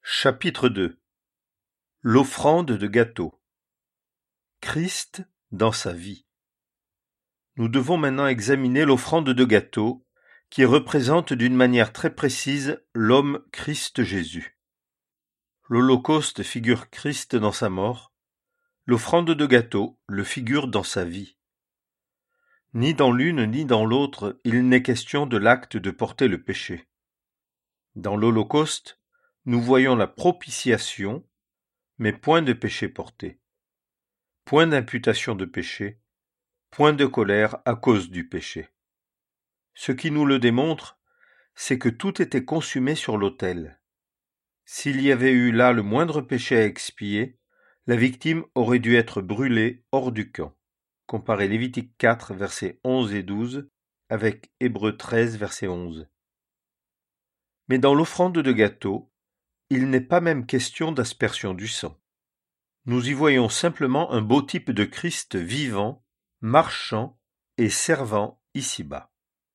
Chapitre 2. L'offrande de gâteau. Christ dans sa vie. Nous devons maintenant examiner l'offrande de gâteau qui représente d'une manière très précise l'homme Christ Jésus. L'Holocauste figure Christ dans sa mort, l'offrande de gâteau le figure dans sa vie. Ni dans l'une ni dans l'autre il n'est question de l'acte de porter le péché. Dans l'Holocauste, nous voyons la propitiation, mais point de péché porté. Point d'imputation de péché, point de colère à cause du péché. Ce qui nous le démontre, c'est que tout était consumé sur l'autel. S'il y avait eu là le moindre péché à expier, la victime aurait dû être brûlée hors du camp. Comparez Lévitique 4, versets 11 et 12, avec Hébreux 13, verset 11. Mais dans l'offrande de gâteau, il n'est pas même question d'aspersion du sang. Nous y voyons simplement un beau type de Christ vivant, marchant et servant ici-bas.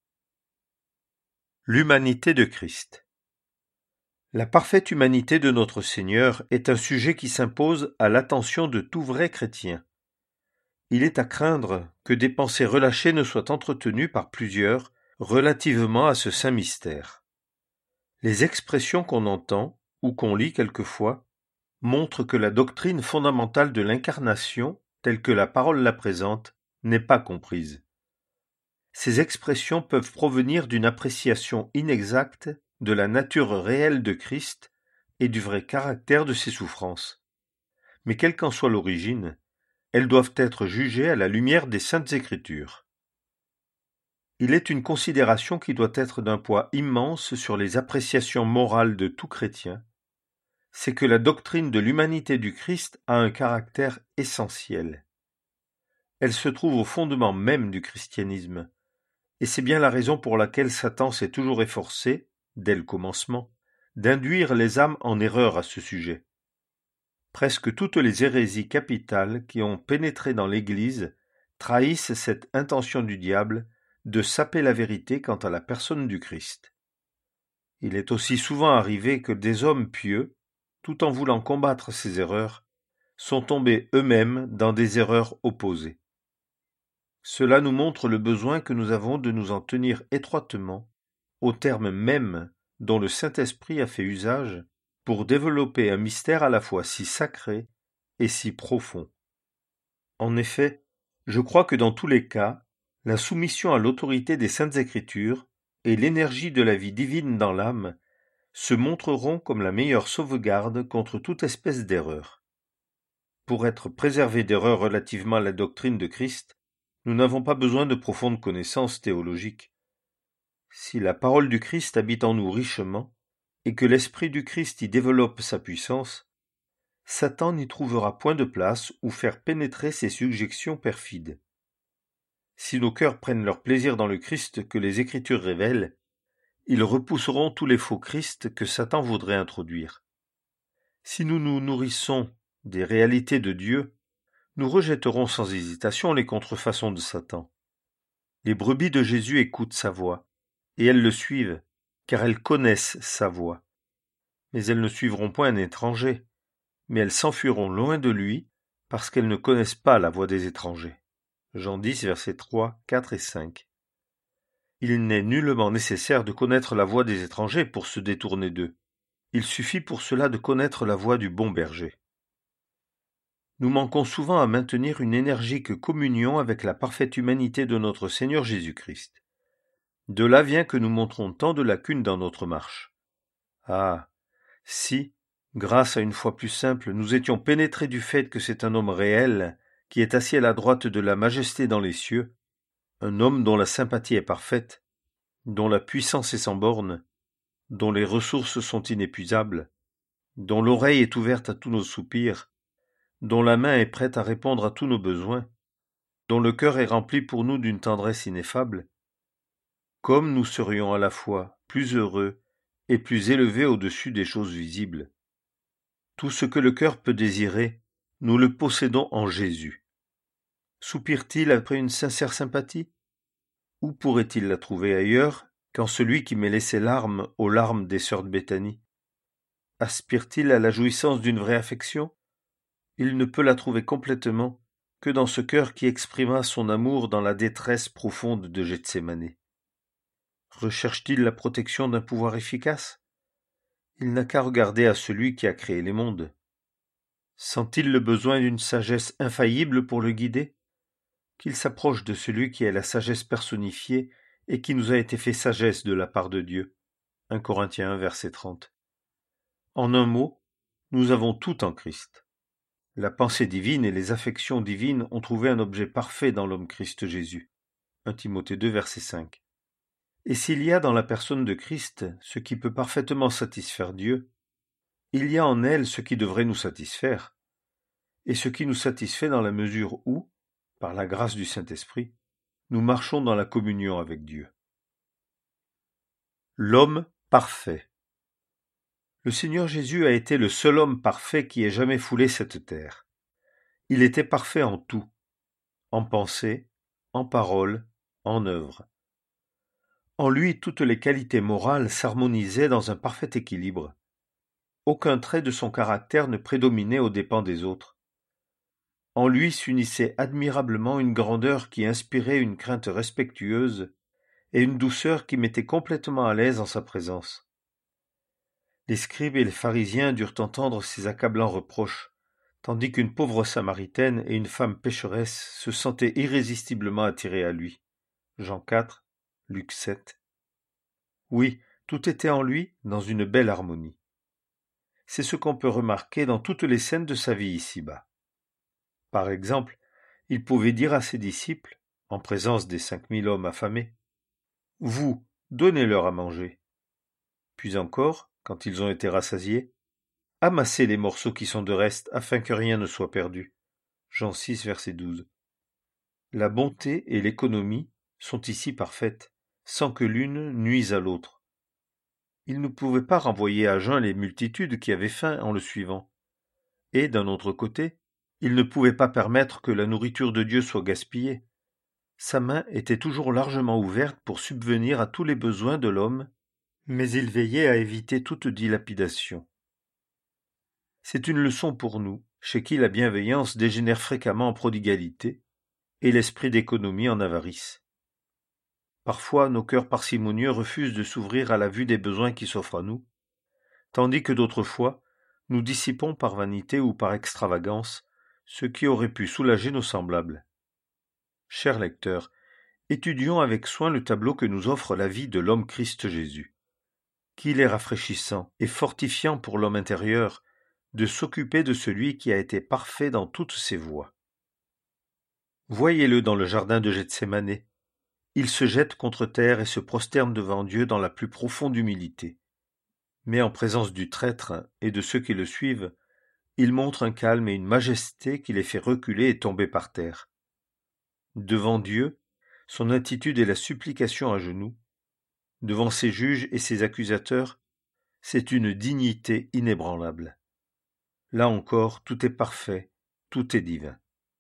L'humanité de Christ. La parfaite humanité de notre Seigneur est un sujet qui s'impose à l'attention de tout vrai chrétien. Il est à craindre que des pensées relâchées ne soient entretenues par plusieurs relativement à ce saint mystère. Les expressions qu'on entend, ou qu'on lit quelquefois, montrent que la doctrine fondamentale de l'incarnation, telle que la parole la présente, n'est pas comprise. Ces expressions peuvent provenir d'une appréciation inexacte de la nature réelle de Christ et du vrai caractère de ses souffrances. Mais quelle qu'en soit l'origine, elles doivent être jugées à la lumière des Saintes Écritures. Il est une considération qui doit être d'un poids immense sur les appréciations morales de tout chrétien, c'est que la doctrine de l'humanité du Christ a un caractère essentiel. Elle se trouve au fondement même du christianisme, et c'est bien la raison pour laquelle Satan s'est toujours efforcé, dès le commencement, d'induire les âmes en erreur à ce sujet. Presque toutes les hérésies capitales qui ont pénétré dans l'Église trahissent cette intention du diable de saper la vérité quant à la personne du Christ. Il est aussi souvent arrivé que des hommes pieux, tout en voulant combattre ces erreurs, sont tombés eux-mêmes dans des erreurs opposées. Cela nous montre le besoin que nous avons de nous en tenir étroitement aux termes mêmes dont le Saint-Esprit a fait usage pour développer un mystère à la fois si sacré et si profond. En effet, je crois que dans tous les cas, la soumission à l'autorité des Saintes Écritures et l'énergie de la vie divine dans l'âme se montreront comme la meilleure sauvegarde contre toute espèce d'erreur. Pour être préservés d'erreurs relativement à la doctrine de Christ, nous n'avons pas besoin de profondes connaissances théologiques. Si la parole du Christ habite en nous richement, et que l'Esprit du Christ y développe sa puissance, Satan n'y trouvera point de place où faire pénétrer ses suggestions perfides. Si nos cœurs prennent leur plaisir dans le Christ que les Écritures révèlent, ils repousseront tous les faux Christ que Satan voudrait introduire. Si nous nous nourrissons des réalités de Dieu, nous rejetterons sans hésitation les contrefaçons de Satan. Les brebis de Jésus écoutent sa voix, et elles le suivent, car elles connaissent sa voix. Mais elles ne suivront point un étranger, mais elles s'enfuiront loin de lui, parce qu'elles ne connaissent pas la voix des étrangers. Jean 10, versets 3, 4 et 5. Il n'est nullement nécessaire de connaître la voix des étrangers pour se détourner d'eux. Il suffit pour cela de connaître la voix du bon berger. Nous manquons souvent à maintenir une énergique communion avec la parfaite humanité de notre Seigneur Jésus-Christ. De là vient que nous montrons tant de lacunes dans notre marche. Ah, si, grâce à une foi plus simple, nous étions pénétrés du fait que c'est un homme réel, qui est assis à la droite de la majesté dans les cieux, un homme dont la sympathie est parfaite, dont la puissance est sans borne, dont les ressources sont inépuisables, dont l'oreille est ouverte à tous nos soupirs, dont la main est prête à répondre à tous nos besoins, dont le cœur est rempli pour nous d'une tendresse ineffable, comme nous serions à la fois plus heureux et plus élevés au-dessus des choses visibles. Tout ce que le cœur peut désirer, nous le possédons en Jésus. Soupire-t-il après une sincère sympathie? Où pourrait-il la trouver ailleurs qu'en celui qui mêlait ses larmes aux larmes des sœurs de Béthanie? aspire-t-il à la jouissance d'une vraie affection? Il ne peut la trouver complètement que dans ce cœur qui exprima son amour dans la détresse profonde de Gethsémané. Recherche-t-il la protection d'un pouvoir efficace? Il n'a qu'à regarder à celui qui a créé les mondes. Sent-il le besoin d'une sagesse infaillible pour le guider? Qu'il s'approche de celui qui est la sagesse personnifiée et qui nous a été fait sagesse de la part de Dieu. 1 Corinthiens 1, verset 30. En un mot, nous avons tout en Christ. La pensée divine et les affections divines ont trouvé un objet parfait dans l'homme Christ Jésus. 1 Timothée 2, verset 5. Et s'il y a dans la personne de Christ ce qui peut parfaitement satisfaire Dieu, il y a en elle ce qui devrait nous satisfaire, et ce qui nous satisfait dans la mesure où, par la grâce du Saint-Esprit, nous marchons dans la communion avec Dieu. L'homme parfait. Le Seigneur Jésus a été le seul homme parfait qui ait jamais foulé cette terre. Il était parfait en tout, en pensée, en parole, en œuvre. En lui, toutes les qualités morales s'harmonisaient dans un parfait équilibre. Aucun trait de son caractère ne prédominait aux dépens des autres. En lui s'unissait admirablement une grandeur qui inspirait une crainte respectueuse et une douceur qui mettait complètement à l'aise en sa présence. Les scribes et les pharisiens durent entendre ces accablants reproches, tandis qu'une pauvre samaritaine et une femme pécheresse se sentaient irrésistiblement attirées à lui. Jean 4, Luc 7. Oui, tout était en lui dans une belle harmonie. C'est ce qu'on peut remarquer dans toutes les scènes de sa vie ici-bas. Par exemple, il pouvait dire à ses disciples, en présence des 5000 hommes affamés, « Vous, donnez-leur à manger. » Puis encore, quand ils ont été rassasiés, « Amassez les morceaux qui sont de reste, afin que rien ne soit perdu. » Jean 6, verset 12. La bonté et l'économie sont ici parfaites, sans que l'une nuise à l'autre. Il ne pouvait pas renvoyer à jeun les multitudes qui avaient faim en le suivant. Et, d'un autre côté, il ne pouvait pas permettre que la nourriture de Dieu soit gaspillée. Sa main était toujours largement ouverte pour subvenir à tous les besoins de l'homme, mais il veillait à éviter toute dilapidation. C'est une leçon pour nous, chez qui la bienveillance dégénère fréquemment en prodigalité, et l'esprit d'économie en avarice. Parfois, nos cœurs parcimonieux refusent de s'ouvrir à la vue des besoins qui s'offrent à nous, tandis que d'autres fois, nous dissipons par vanité ou par extravagance ce qui aurait pu soulager nos semblables. Chers lecteurs, étudions avec soin le tableau que nous offre la vie de l'homme Christ Jésus. Qu'il est rafraîchissant et fortifiant pour l'homme intérieur de s'occuper de celui qui a été parfait dans toutes ses voies. Voyez-le dans le jardin de Gethsémané. Il se jette contre terre et se prosterne devant Dieu dans la plus profonde humilité. Mais en présence du traître et de ceux qui le suivent, il montre un calme et une majesté qui les fait reculer et tomber par terre. Devant Dieu, son attitude est la supplication à genoux. Devant ses juges et ses accusateurs, c'est une dignité inébranlable. Là encore, tout est parfait, tout est divin.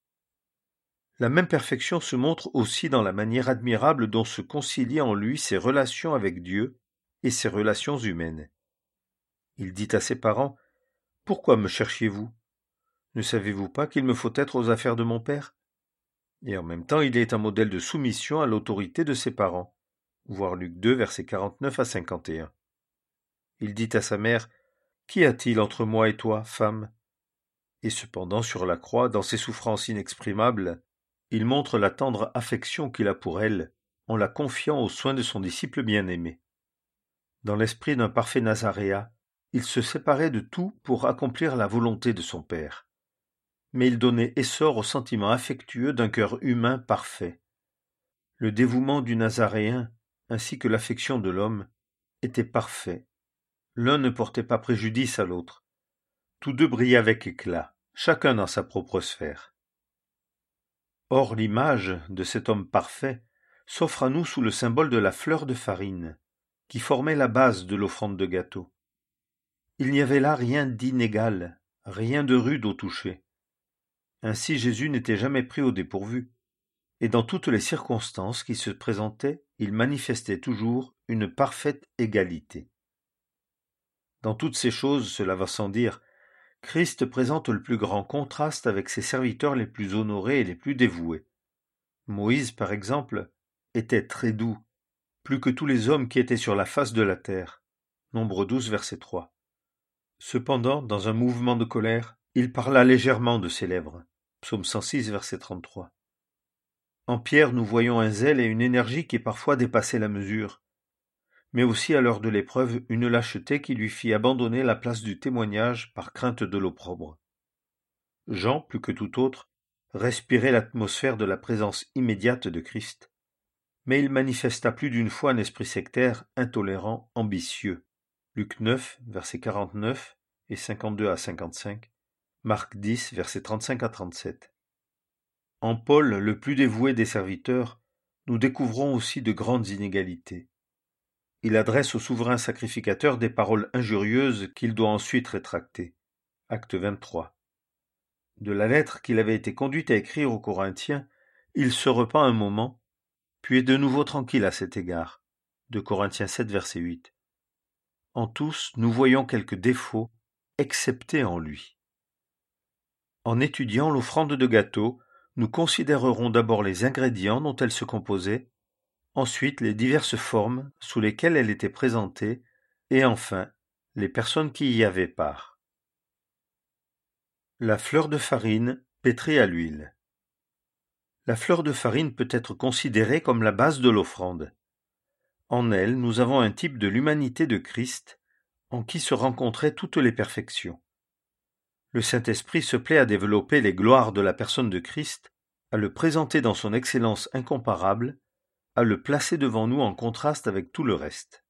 La même perfection se montre aussi dans la manière admirable dont se concilient en lui ses relations avec Dieu et ses relations humaines. Il dit à ses parents, « Pourquoi me cherchiez-vous? Ne savez-vous pas qu'il me faut être aux affaires de mon père ?» Et en même temps, il est un modèle de soumission à l'autorité de ses parents. Voir Luc 2, versets 49 à 51. Il dit à sa mère, « Qu'y a-t-il entre moi et toi, femme ?» Et cependant, sur la croix, dans ses souffrances inexprimables, il montre la tendre affection qu'il a pour elle, en la confiant aux soins de son disciple bien-aimé. Dans l'esprit d'un parfait Nazaréen, il se séparait de tout pour accomplir la volonté de son Père. Mais il donnait essor au sentiment affectueux d'un cœur humain parfait. Le dévouement du Nazaréen, ainsi que l'affection de l'homme, étaient parfaits. L'un ne portait pas préjudice à l'autre. Tous deux brillaient avec éclat, chacun dans sa propre sphère. Or l'image de cet homme parfait s'offre à nous sous le symbole de la fleur de farine, qui formait la base de l'offrande de gâteau. Il n'y avait là rien d'inégal, rien de rude au toucher. Ainsi Jésus n'était jamais pris au dépourvu, et dans toutes les circonstances qui se présentaient, il manifestait toujours une parfaite égalité. Dans toutes ces choses, cela va sans dire, Christ présente le plus grand contraste avec ses serviteurs les plus honorés et les plus dévoués. Moïse, par exemple, était très doux, plus que tous les hommes qui étaient sur la face de la terre. Nombre 12, verset 3. Cependant, dans un mouvement de colère, il parla légèrement de ses lèvres. Psaume 106, verset 33. En Pierre, nous voyons un zèle et une énergie qui parfois dépassaient la mesure, mais aussi à l'heure de l'épreuve une lâcheté qui lui fit abandonner la place du témoignage par crainte de l'opprobre. Jean, plus que tout autre, respirait l'atmosphère de la présence immédiate de Christ, mais il manifesta plus d'une fois un esprit sectaire, intolérant, ambitieux. Luc 9, versets 49 et 52 à 55, Marc 10, versets 35 à 37. En Paul, le plus dévoué des serviteurs, nous découvrons aussi de grandes inégalités. Il adresse au souverain sacrificateur des paroles injurieuses qu'il doit ensuite rétracter. Acte 23. De la lettre qu'il avait été conduit à écrire aux Corinthiens, il se repent un moment, puis est de nouveau tranquille à cet égard. De Corinthiens 7, verset 8. En tous, nous voyons quelques défauts, excepté en lui. En étudiant l'offrande de gâteau, nous considérerons d'abord les ingrédients dont elle se composait, ensuite les diverses formes sous lesquelles elle était présentée, et enfin les personnes qui y avaient part. La fleur de farine pétrie à l'huile. La fleur de farine peut être considérée comme la base de l'offrande. En elle, nous avons un type de l'humanité de Christ, en qui se rencontraient toutes les perfections. Le Saint-Esprit se plaît à développer les gloires de la personne de Christ, à le présenter dans son excellence incomparable, à le placer devant nous en contraste avec tout le reste.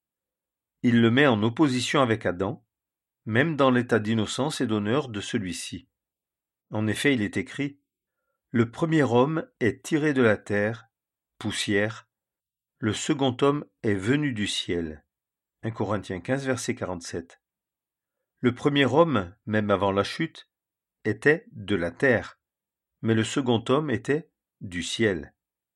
Il le met en opposition avec Adam, même dans l'état d'innocence et d'honneur de celui-ci. En effet, il est écrit « Le premier homme est tiré de la terre, poussière, le second homme est venu du ciel. » 1 Corinthiens 15, verset 47. Le premier homme, même avant la chute, était de la terre, mais le second homme était du ciel.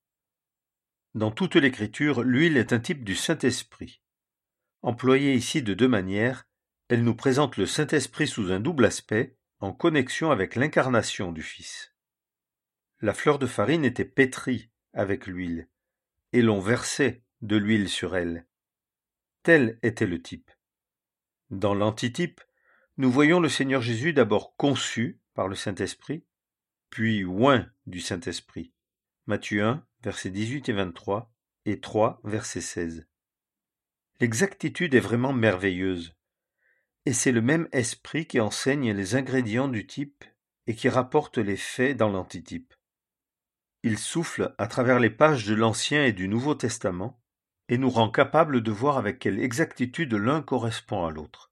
Dans toute l'Écriture, l'huile est un type du Saint-Esprit. Employée ici de deux manières, elle nous présente le Saint-Esprit sous un double aspect, en connexion avec l'incarnation du Fils. La fleur de farine était pétrie avec l'huile, et l'on versait de l'huile sur elle. Tel était le type. Dans l'antitype, nous voyons le Seigneur Jésus d'abord conçu par le Saint-Esprit, puis oint du Saint-Esprit. Matthieu 1, versets 18 et 23, et 3, verset 16. L'exactitude est vraiment merveilleuse, et c'est le même esprit qui enseigne les ingrédients du type et qui rapporte les faits dans l'antitype. Il souffle à travers les pages de l'Ancien et du Nouveau Testament, et nous rend capables de voir avec quelle exactitude l'un correspond à l'autre.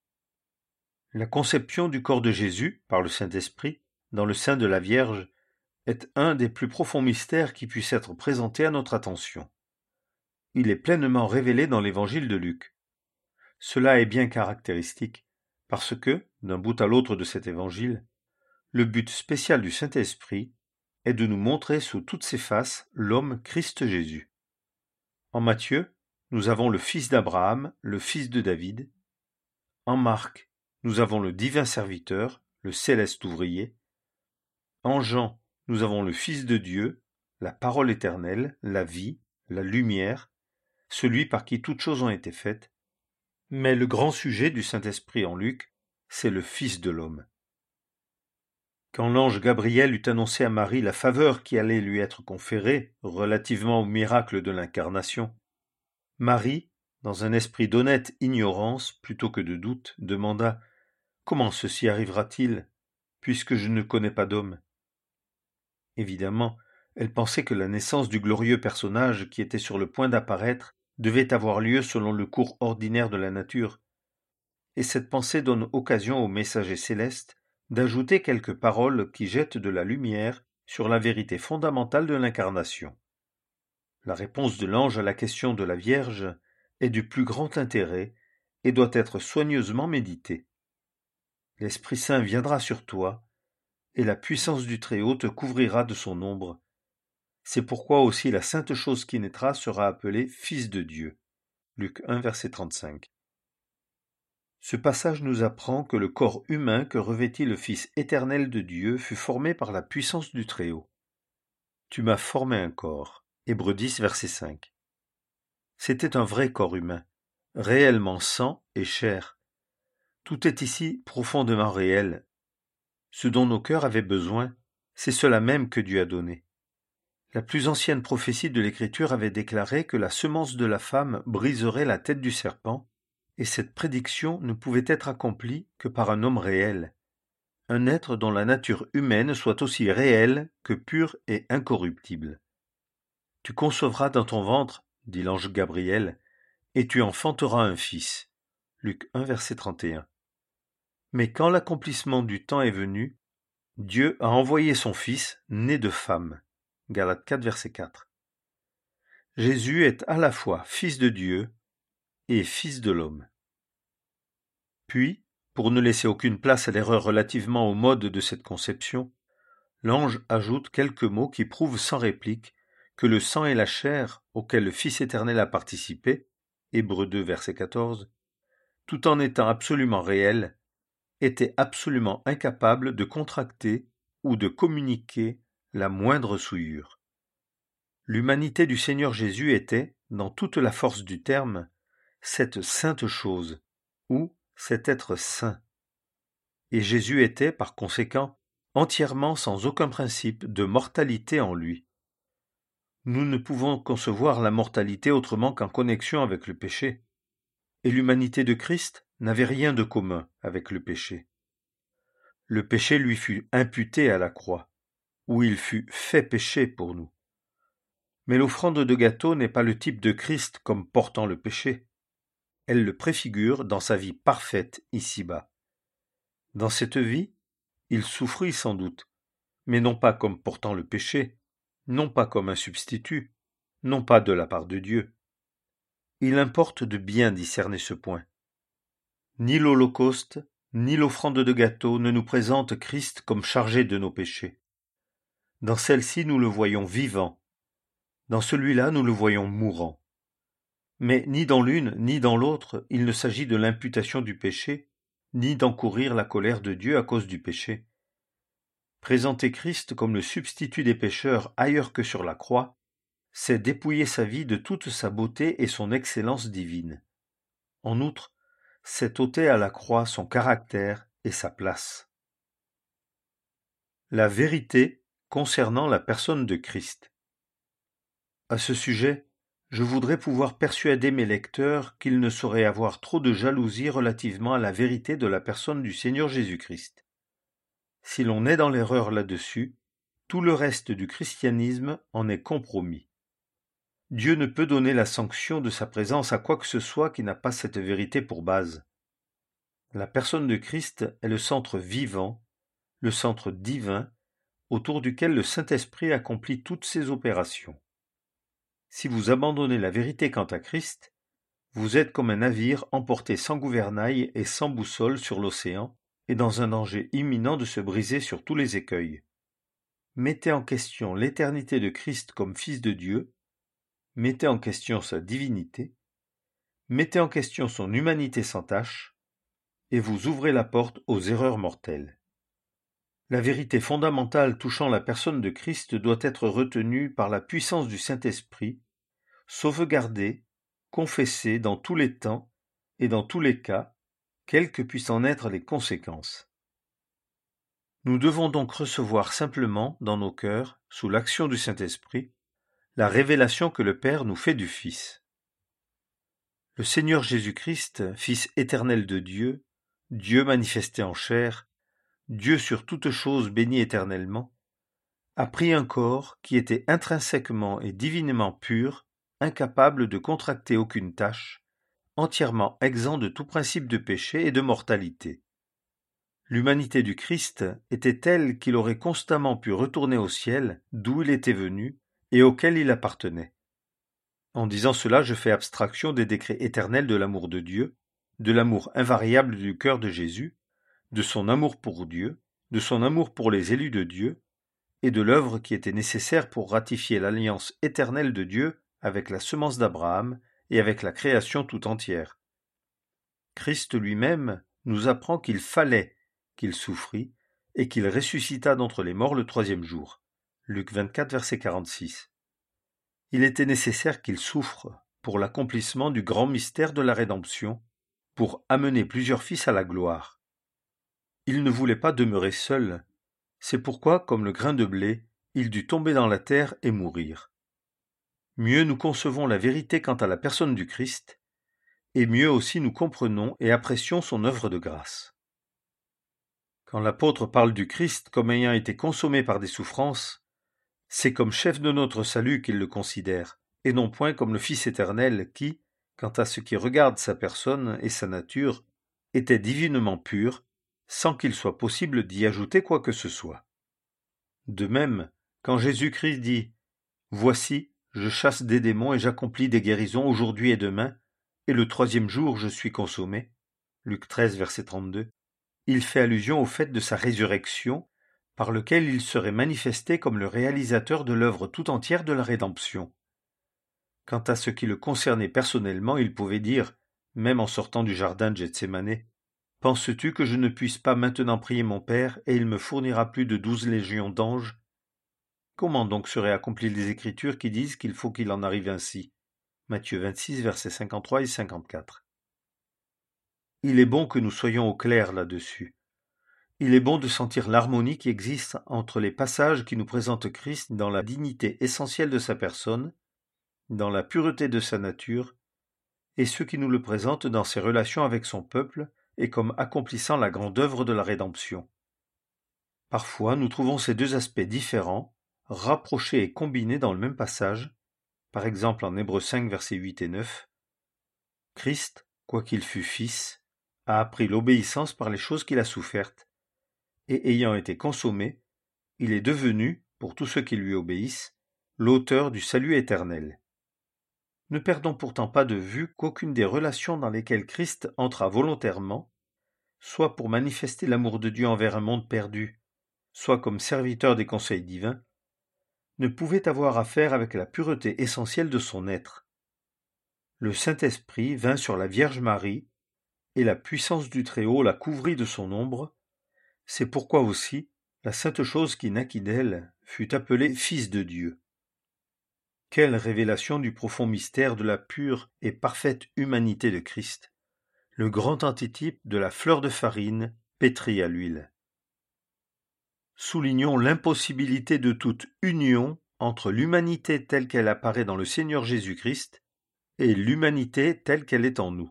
La conception du corps de Jésus, par le Saint-Esprit, dans le sein de la Vierge, est un des plus profonds mystères qui puisse être présenté à notre attention. Il est pleinement révélé dans l'évangile de Luc. Cela est bien caractéristique, parce que, d'un bout à l'autre de cet évangile, le but spécial du Saint-Esprit est de nous montrer sous toutes ses faces l'homme Christ Jésus. En Matthieu, nous avons le fils d'Abraham, le fils de David. En Marc, nous avons le divin serviteur, le céleste ouvrier. En Jean, nous avons le Fils de Dieu, la parole éternelle, la vie, la lumière, celui par qui toutes choses ont été faites. Mais le grand sujet du Saint-Esprit en Luc, c'est le Fils de l'homme. Quand l'ange Gabriel eut annoncé à Marie la faveur qui allait lui être conférée relativement au miracle de l'incarnation, Marie, dans un esprit d'honnête ignorance plutôt que de doute, demanda « Comment ceci arrivera-t-il, puisque je ne connais pas d'homme ?» Évidemment, elle pensait que la naissance du glorieux personnage qui était sur le point d'apparaître devait avoir lieu selon le cours ordinaire de la nature, et cette pensée donne occasion au messager céleste d'ajouter quelques paroles qui jettent de la lumière sur la vérité fondamentale de l'incarnation. La réponse de l'ange à la question de la Vierge est du plus grand intérêt et doit être soigneusement méditée. L'Esprit Saint viendra sur toi, et la puissance du Très-Haut te couvrira de son ombre. C'est pourquoi aussi la sainte chose qui naîtra sera appelée Fils de Dieu. Luc 1, verset 35. Ce passage nous apprend que le corps humain que revêtit le Fils éternel de Dieu fut formé par la puissance du Très-Haut. Tu m'as formé un corps. Hébreux 10, verset 5. C'était un vrai corps humain, réellement sang et chair. Tout est ici profondément réel. Ce dont nos cœurs avaient besoin, c'est cela même que Dieu a donné. La plus ancienne prophétie de l'Écriture avait déclaré que la semence de la femme briserait la tête du serpent, et cette prédiction ne pouvait être accomplie que par un homme réel, un être dont la nature humaine soit aussi réelle que pure et incorruptible. Tu concevras dans ton ventre, dit l'ange Gabriel, et tu enfanteras un fils. Luc 1, verset 31. Mais quand l'accomplissement du temps est venu, Dieu a envoyé son Fils, né de femme. Galates 4, verset 4. Jésus est à la fois Fils de Dieu et Fils de l'homme. Puis, pour ne laisser aucune place à l'erreur relativement au mode de cette conception, l'ange ajoute quelques mots qui prouvent sans réplique que le sang et la chair auxquels le Fils éternel a participé, Hébreux 2, verset 14, tout en étant absolument réels, étaient absolument incapables de contracter ou de communiquer la moindre souillure. L'humanité du Seigneur Jésus était, dans toute la force du terme, cette sainte chose, ou cet être saint. Et Jésus était, par conséquent, entièrement sans aucun principe de mortalité en lui. Nous ne pouvons concevoir la mortalité autrement qu'en connexion avec le péché. Et l'humanité de Christ n'avait rien de commun avec le péché. Le péché lui fut imputé à la croix, où il fut fait péché pour nous. Mais l'offrande de gâteau n'est pas le type de Christ comme portant le péché. Elle le préfigure dans sa vie parfaite ici-bas. Dans cette vie, il souffrit sans doute, mais non pas comme portant le péché, non pas comme un substitut, non pas de la part de Dieu. Il importe de bien discerner ce point. Ni l'Holocauste, ni l'offrande de gâteau ne nous présentent Christ comme chargé de nos péchés. Dans celle-ci, nous le voyons vivant. Dans celui-là, nous le voyons mourant. Mais ni dans l'une ni dans l'autre, il ne s'agit de l'imputation du péché, ni d'encourir la colère de Dieu à cause du péché. Présenter Christ comme le substitut des pécheurs ailleurs que sur la croix, c'est dépouiller sa vie de toute sa beauté et son excellence divine. En outre, c'est ôter à la croix son caractère et sa place. La vérité concernant la personne de Christ. À ce sujet, je voudrais pouvoir persuader mes lecteurs qu'il ne saurait avoir trop de jalousie relativement à la vérité de la personne du Seigneur Jésus-Christ. Si l'on est dans l'erreur là-dessus, tout le reste du christianisme en est compromis. Dieu ne peut donner la sanction de sa présence à quoi que ce soit qui n'a pas cette vérité pour base. La personne de Christ est le centre vivant, le centre divin, autour duquel le Saint-Esprit accomplit toutes ses opérations. Si vous abandonnez la vérité quant à Christ, vous êtes comme un navire emporté sans gouvernail et sans boussole sur l'océan, et dans un danger imminent de se briser sur tous les écueils. Mettez en question l'éternité de Christ comme Fils de Dieu, mettez en question sa divinité, mettez en question son humanité sans tache, et vous ouvrez la porte aux erreurs mortelles. La vérité fondamentale touchant la personne de Christ doit être retenue par la puissance du Saint-Esprit, sauvegardée, confessée dans tous les temps et dans tous les cas, quelles que puissent en être les conséquences. Nous devons donc recevoir simplement dans nos cœurs, sous l'action du Saint-Esprit, la révélation que le Père nous fait du Fils. Le Seigneur Jésus-Christ, Fils éternel de Dieu, Dieu manifesté en chair, Dieu sur toute chose béni éternellement, a pris un corps qui était intrinsèquement et divinement pur, incapable de contracter aucune tâche, entièrement exempt de tout principe de péché et de mortalité. L'humanité du Christ était telle qu'il aurait constamment pu retourner au ciel, d'où il était venu, et auquel il appartenait. En disant cela, je fais abstraction des décrets éternels de l'amour de Dieu, de l'amour invariable du cœur de Jésus, de son amour pour Dieu, de son amour pour les élus de Dieu, et de l'œuvre qui était nécessaire pour ratifier l'alliance éternelle de Dieu avec la semence d'Abraham et avec la création tout entière. Christ lui-même nous apprend qu'il fallait qu'il souffrit et qu'il ressuscita d'entre les morts le troisième jour. Luc 24, verset 46. Il était nécessaire qu'il souffre pour l'accomplissement du grand mystère de la rédemption, pour amener plusieurs fils à la gloire. Il ne voulait pas demeurer seul, c'est pourquoi, comme le grain de blé, il dut tomber dans la terre et mourir. Mieux nous concevons la vérité quant à la personne du Christ, et mieux aussi nous comprenons et apprécions son œuvre de grâce. Quand l'apôtre parle du Christ comme ayant été consommé par des souffrances, c'est comme chef de notre salut qu'il le considère, et non point comme le Fils éternel qui, quant à ce qui regarde sa personne et sa nature, était divinement pur, sans qu'il soit possible d'y ajouter quoi que ce soit. De même, quand Jésus-Christ dit « Voici, je chasse des démons et j'accomplis des guérisons aujourd'hui et demain, et le troisième jour je suis consommé » Luc 13, verset 32, il fait allusion au fait de sa résurrection, par lequel il serait manifesté comme le réalisateur de l'œuvre tout entière de la rédemption. Quant à ce qui le concernait personnellement, il pouvait dire, même en sortant du jardin de Gethsémané, « Penses-tu que je ne puisse pas maintenant prier mon Père, et il me fournira plus de 12 légions d'anges ?» Comment donc seraient accomplies les Écritures qui disent qu'il faut qu'il en arrive ainsi? Matthieu 26, versets 53 et 54. Il est bon que nous soyons au clair là-dessus. Il est bon de sentir l'harmonie qui existe entre les passages qui nous présentent Christ dans la dignité essentielle de sa personne, dans la pureté de sa nature, et ceux qui nous le présentent dans ses relations avec son peuple et comme accomplissant la grande œuvre de la rédemption. Parfois, nous trouvons ces deux aspects différents, rapprochés et combinés dans le même passage, par exemple en Hébreux 5, versets 8 et 9. Christ, quoiqu'il fût fils, a appris l'obéissance par les choses qu'il a souffertes, et ayant été consommé, il est devenu, pour tous ceux qui lui obéissent, l'auteur du salut éternel. Ne perdons pourtant pas de vue qu'aucune des relations dans lesquelles Christ entra volontairement, soit pour manifester l'amour de Dieu envers un monde perdu, soit comme serviteur des conseils divins, ne pouvait avoir affaire avec la pureté essentielle de son être. Le Saint-Esprit vint sur la Vierge Marie, et la puissance du Très-Haut la couvrit de son ombre. C'est pourquoi aussi la sainte chose qui naquit d'elle fut appelée Fils de Dieu. Quelle révélation du profond mystère de la pure et parfaite humanité de Christ, le grand antitype de la fleur de farine pétrie à l'huile. Soulignons l'impossibilité de toute union entre l'humanité telle qu'elle apparaît dans le Seigneur Jésus-Christ et l'humanité telle qu'elle est en nous.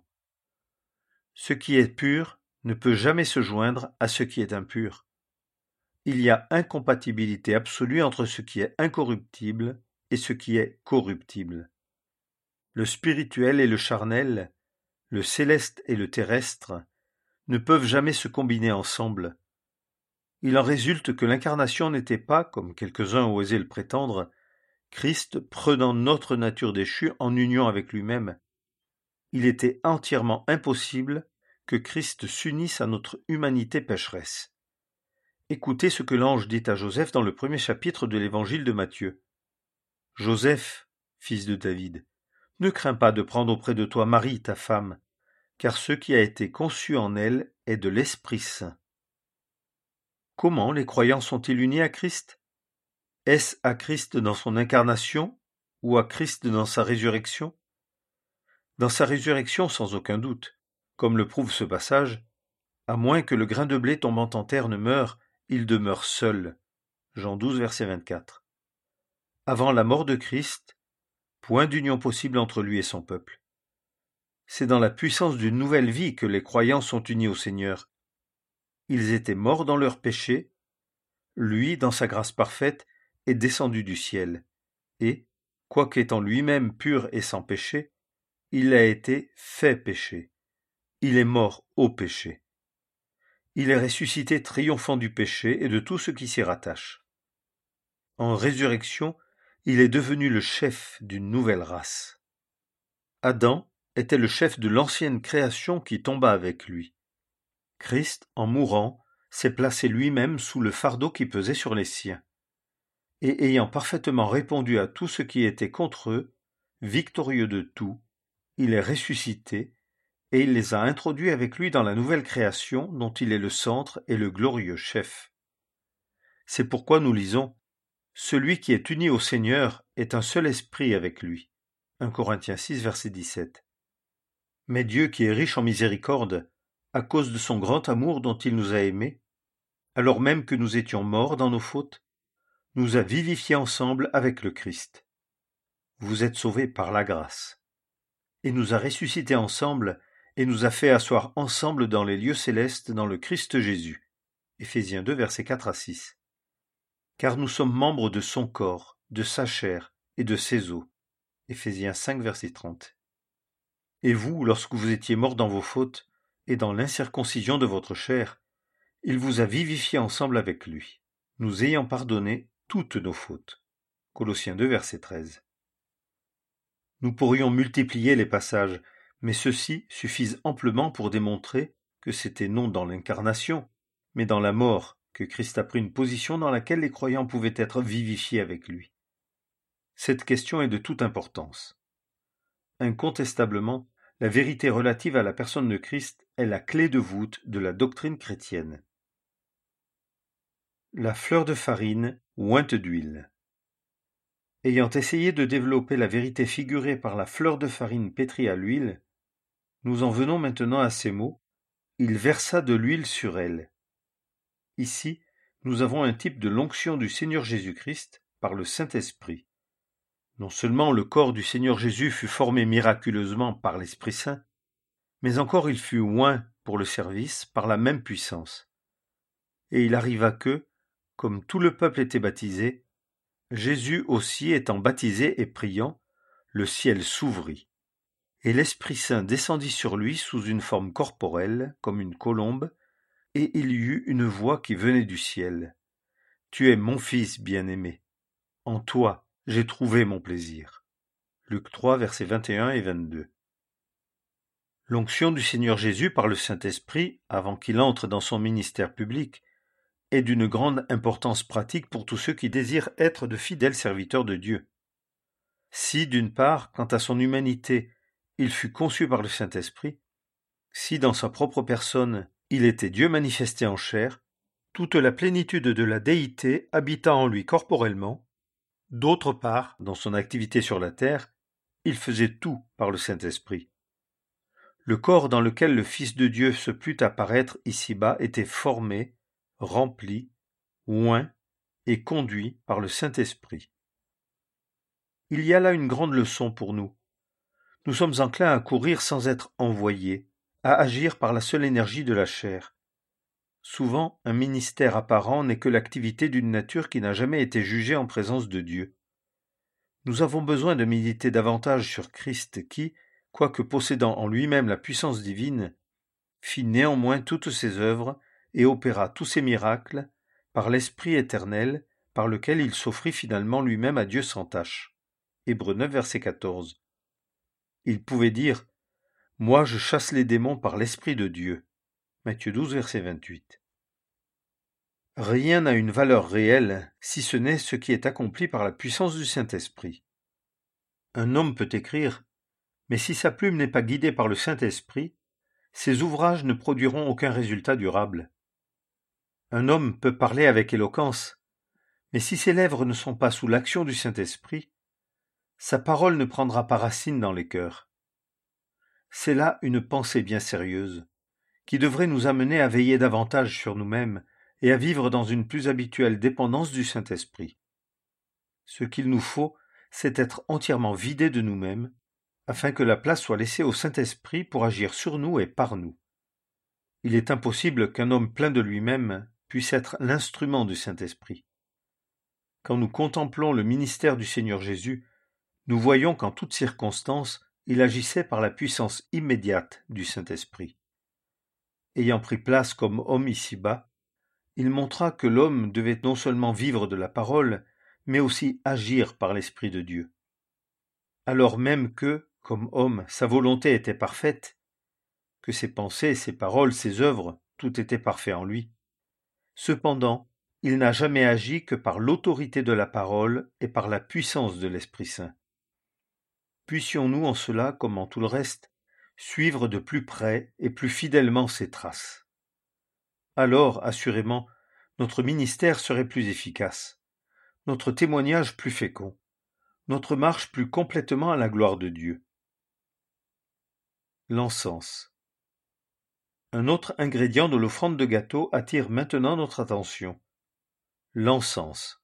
Ce qui est pur ne peut jamais se joindre à ce qui est impur. Il y a incompatibilité absolue entre ce qui est incorruptible et ce qui est corruptible. Le spirituel et le charnel, le céleste et le terrestre, ne peuvent jamais se combiner ensemble. Il en résulte que l'incarnation n'était pas, comme quelques-uns ont osé le prétendre, Christ prenant notre nature déchue en union avec lui-même. Il était entièrement impossible que Christ s'unisse à notre humanité pécheresse. Écoutez ce que l'ange dit à Joseph dans le premier chapitre de l'évangile de Matthieu. « Joseph, fils de David, ne crains pas de prendre auprès de toi Marie, ta femme, car ce qui a été conçu en elle est de l'Esprit Saint. » Comment les croyants sont-ils unis à Christ? Est-ce à Christ dans son incarnation ou à Christ dans sa résurrection? Dans sa résurrection, sans aucun doute, comme le prouve ce passage, à moins que le grain de blé tombant en terre ne meure, il demeure seul. Jean 12, verset 24. Avant la mort de Christ, point d'union possible entre lui et son peuple. C'est dans la puissance d'une nouvelle vie que les croyants sont unis au Seigneur. Ils étaient morts dans leurs péchés, lui, dans sa grâce parfaite, est descendu du ciel, et, quoiqu'étant lui-même pur et sans péché, il a été fait péché. Il est mort au péché. Il est ressuscité triomphant du péché et de tout ce qui s'y rattache. En résurrection, il est devenu le chef d'une nouvelle race. Adam était le chef de l'ancienne création qui tomba avec lui. Christ, en mourant, s'est placé lui-même sous le fardeau qui pesait sur les siens. Et ayant parfaitement répondu à tout ce qui était contre eux, victorieux de tout, il est ressuscité et il les a introduits avec lui dans la nouvelle création dont il est le centre et le glorieux chef. C'est pourquoi nous lisons « Celui qui est uni au Seigneur est un seul esprit avec lui » 1 Corinthiens 6, verset 17. Mais Dieu qui est riche en miséricorde, à cause de son grand amour dont il nous a aimés, alors même que nous étions morts dans nos fautes, nous a vivifiés ensemble avec le Christ. Vous êtes sauvés par la grâce. Et nous a ressuscités ensemble et nous a fait asseoir ensemble dans les lieux célestes dans le Christ Jésus. Éphésiens 2, versets 4 à 6. Car nous sommes membres de son corps, de sa chair et de ses os. Éphésiens 5, verset 30. Et vous, lorsque vous étiez morts dans vos fautes et dans l'incirconcision de votre chair, il vous a vivifiés ensemble avec lui, nous ayant pardonné toutes nos fautes. Colossiens 2, verset 13. Nous pourrions multiplier les passages, mais ceux-ci suffisent amplement pour démontrer que c'était non dans l'incarnation, mais dans la mort que Christ a pris une position dans laquelle les croyants pouvaient être vivifiés avec lui. Cette question est de toute importance. Incontestablement, la vérité relative à la personne de Christ est la clé de voûte de la doctrine chrétienne. La fleur de farine, ointe d'huile. Ayant essayé de développer la vérité figurée par la fleur de farine pétrie à l'huile, nous en venons maintenant à ces mots « Il versa de l'huile sur elle ». Ici, nous avons un type de l'onction du Seigneur Jésus-Christ par le Saint-Esprit. Non seulement le corps du Seigneur Jésus fut formé miraculeusement par l'Esprit Saint, mais encore il fut oint pour le service par la même puissance. Et il arriva que, comme tout le peuple était baptisé, Jésus aussi étant baptisé et priant, le ciel s'ouvrit, et l'Esprit Saint descendit sur lui sous une forme corporelle, comme une colombe, et il y eut une voix qui venait du ciel. « Tu es mon Fils bien-aimé. En toi j'ai trouvé mon plaisir. » Luc 3, versets 21 et 22. L'onction du Seigneur Jésus par le Saint-Esprit, avant qu'il entre dans son ministère public, est d'une grande importance pratique pour tous ceux qui désirent être de fidèles serviteurs de Dieu. Si, d'une part, quant à son humanité, il fut conçu par le Saint-Esprit, si dans sa propre personne, il était Dieu manifesté en chair, toute la plénitude de la déité habita en lui corporellement, d'autre part, dans son activité sur la terre, il faisait tout par le Saint-Esprit. Le corps dans lequel le Fils de Dieu se plut apparaître ici-bas était formé, rempli, oint et conduit par le Saint-Esprit. Il y a là une grande leçon pour nous. Nous sommes enclins à courir sans être envoyés, à agir par la seule énergie de la chair. Souvent, un ministère apparent n'est que l'activité d'une nature qui n'a jamais été jugée en présence de Dieu. Nous avons besoin de méditer davantage sur Christ qui, quoique possédant en lui-même la puissance divine, fit néanmoins toutes ses œuvres et opéra tous ses miracles par l'Esprit éternel par lequel il s'offrit finalement lui-même à Dieu sans tache. Hébreux 9, verset 14. Il pouvait dire « Moi je chasse les démons par l'Esprit de Dieu ». Matthieu 12, verset 28. Rien n'a une valeur réelle si ce n'est ce qui est accompli par la puissance du Saint-Esprit. Un homme peut écrire, mais si sa plume n'est pas guidée par le Saint-Esprit, ses ouvrages ne produiront aucun résultat durable. Un homme peut parler avec éloquence, mais si ses lèvres ne sont pas sous l'action du Saint-Esprit, sa parole ne prendra pas racine dans les cœurs. C'est là une pensée bien sérieuse, qui devrait nous amener à veiller davantage sur nous-mêmes et à vivre dans une plus habituelle dépendance du Saint-Esprit. Ce qu'il nous faut, c'est être entièrement vidés de nous-mêmes, afin que la place soit laissée au Saint-Esprit pour agir sur nous et par nous. Il est impossible qu'un homme plein de lui-même puisse être l'instrument du Saint-Esprit. Quand nous contemplons le ministère du Seigneur Jésus, nous voyons qu'en toutes circonstances, il agissait par la puissance immédiate du Saint-Esprit. Ayant pris place comme homme ici-bas, il montra que l'homme devait non seulement vivre de la parole, mais aussi agir par l'Esprit de Dieu. Alors même que, comme homme, sa volonté était parfaite, que ses pensées, ses paroles, ses œuvres, tout était parfait en lui. Cependant, il n'a jamais agi que par l'autorité de la parole et par la puissance de l'Esprit Saint. Puissions-nous en cela, comme en tout le reste, suivre de plus près et plus fidèlement ses traces. Alors, assurément, notre ministère serait plus efficace, notre témoignage plus fécond, notre marche plus complètement à la gloire de Dieu. L'encens. Un autre ingrédient de l'offrande de gâteau attire maintenant notre attention. L'encens.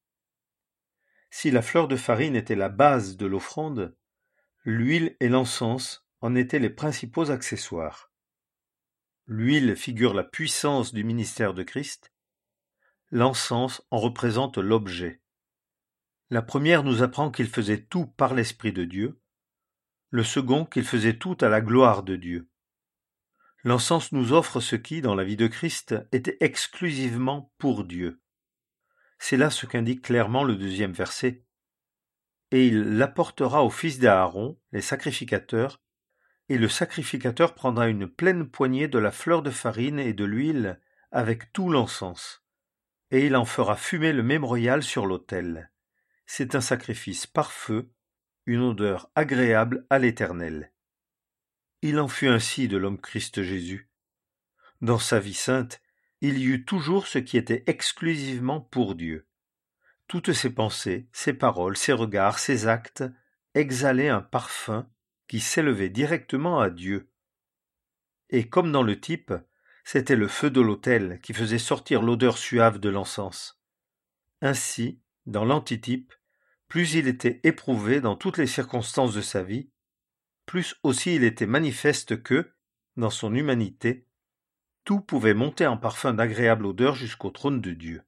Si la fleur de farine était la base de l'offrande, l'huile et l'encens en étaient les principaux accessoires. L'huile figure la puissance du ministère de Christ, l'encens en représente l'objet. La première nous apprend qu'il faisait tout par l'Esprit de Dieu, le second qu'il faisait tout à la gloire de Dieu. L'encens nous offre ce qui, dans la vie de Christ, était exclusivement pour Dieu. C'est là ce qu'indique clairement le 2e verset. Et il l'apportera aux fils d'Aaron, les sacrificateurs, et le sacrificateur prendra une pleine poignée de la fleur de farine et de l'huile avec tout l'encens, et il en fera fumer le mémorial sur l'autel. C'est un sacrifice par feu, une odeur agréable à l'Éternel. Il en fut ainsi de l'homme Christ Jésus. Dans sa vie sainte, il y eut toujours ce qui était exclusivement pour Dieu. Toutes ses pensées, ses paroles, ses regards, ses actes exhalaient un parfum qui s'élevait directement à Dieu. Et comme dans le type, c'était le feu de l'autel qui faisait sortir l'odeur suave de l'encens. Ainsi, dans l'antitype, plus il était éprouvé dans toutes les circonstances de sa vie, plus aussi il était manifeste que, dans son humanité, tout pouvait monter en parfum d'agréable odeur jusqu'au trône de Dieu.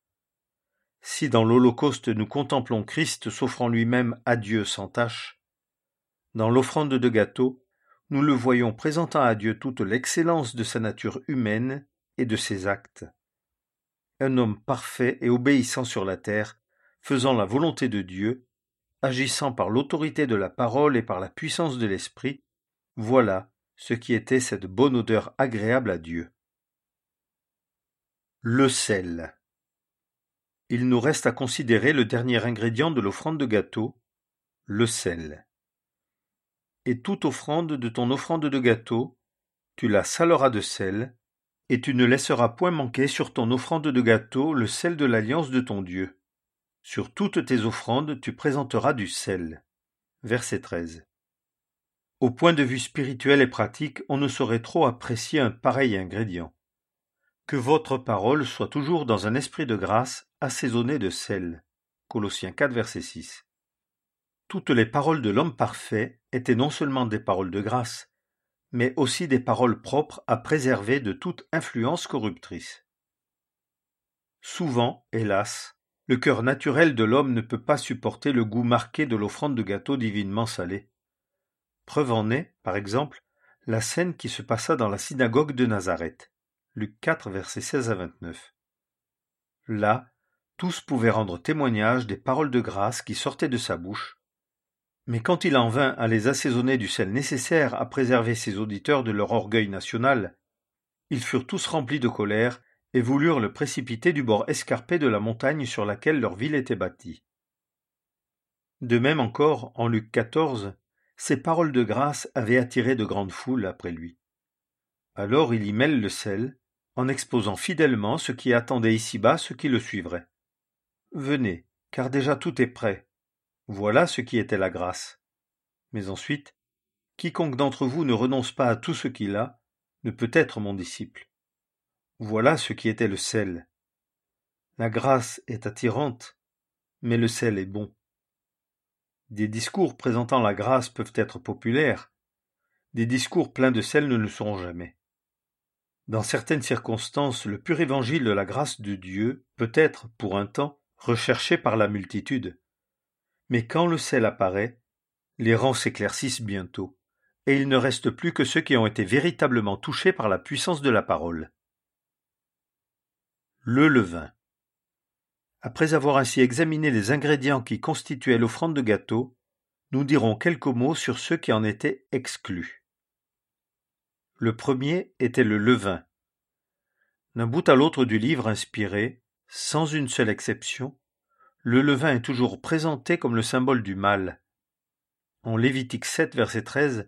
Si dans l'Holocauste nous contemplons Christ s'offrant lui-même à Dieu sans tache, dans l'offrande de gâteau, nous le voyons présentant à Dieu toute l'excellence de sa nature humaine et de ses actes. Un homme parfait et obéissant sur la terre, faisant la volonté de Dieu, agissant par l'autorité de la parole et par la puissance de l'esprit, voilà ce qui était cette bonne odeur agréable à Dieu. Le sel. Il nous reste à considérer le dernier ingrédient de l'offrande de gâteau, le sel. Et toute offrande de ton offrande de gâteau, tu la saleras de sel, et tu ne laisseras point manquer sur ton offrande de gâteau le sel de l'alliance de ton Dieu. Sur toutes tes offrandes, tu présenteras du sel. Verset 13. Au point de vue spirituel et pratique, on ne saurait trop apprécier un pareil ingrédient. Que votre parole soit toujours dans un esprit de grâce assaisonné de sel. Colossiens 4, verset 6. Toutes les paroles de l'homme parfait étaient non seulement des paroles de grâce, mais aussi des paroles propres à préserver de toute influence corruptrice. Souvent, hélas, le cœur naturel de l'homme ne peut pas supporter le goût marqué de l'offrande de gâteau divinement salé. Preuve en est, par exemple, la scène qui se passa dans la synagogue de Nazareth. Luc 4, versets 16 à 29. Là, tous pouvaient rendre témoignage des paroles de grâce qui sortaient de sa bouche, mais quand il en vint à les assaisonner du sel nécessaire à préserver ses auditeurs de leur orgueil national, ils furent tous remplis de colère et voulurent le précipiter du bord escarpé de la montagne sur laquelle leur ville était bâtie. De même encore, en Luc 14, ces paroles de grâce avaient attiré de grandes foules après lui. Alors il y mêle le sel, en exposant fidèlement ce qui attendait ici-bas ceux qui le suivraient. Venez, car déjà tout est prêt. Voilà ce qui était la grâce. Mais ensuite, quiconque d'entre vous ne renonce pas à tout ce qu'il a, ne peut être mon disciple. Voilà ce qui était le sel. La grâce est attirante, mais le sel est bon. Des discours présentant la grâce peuvent être populaires, des discours pleins de sel ne le seront jamais. Dans certaines circonstances, le pur évangile de la grâce de Dieu peut être, pour un temps, recherché par la multitude. Mais quand le sel apparaît, les rangs s'éclaircissent bientôt, et il ne reste plus que ceux qui ont été véritablement touchés par la puissance de la parole. Le levain. Après avoir ainsi examiné les ingrédients qui constituaient l'offrande de gâteau, nous dirons quelques mots sur ceux qui en étaient exclus. Le premier était le levain. D'un bout à l'autre du livre inspiré, sans une seule exception, le levain est toujours présenté comme le symbole du mal. En Lévitique 7, verset 13,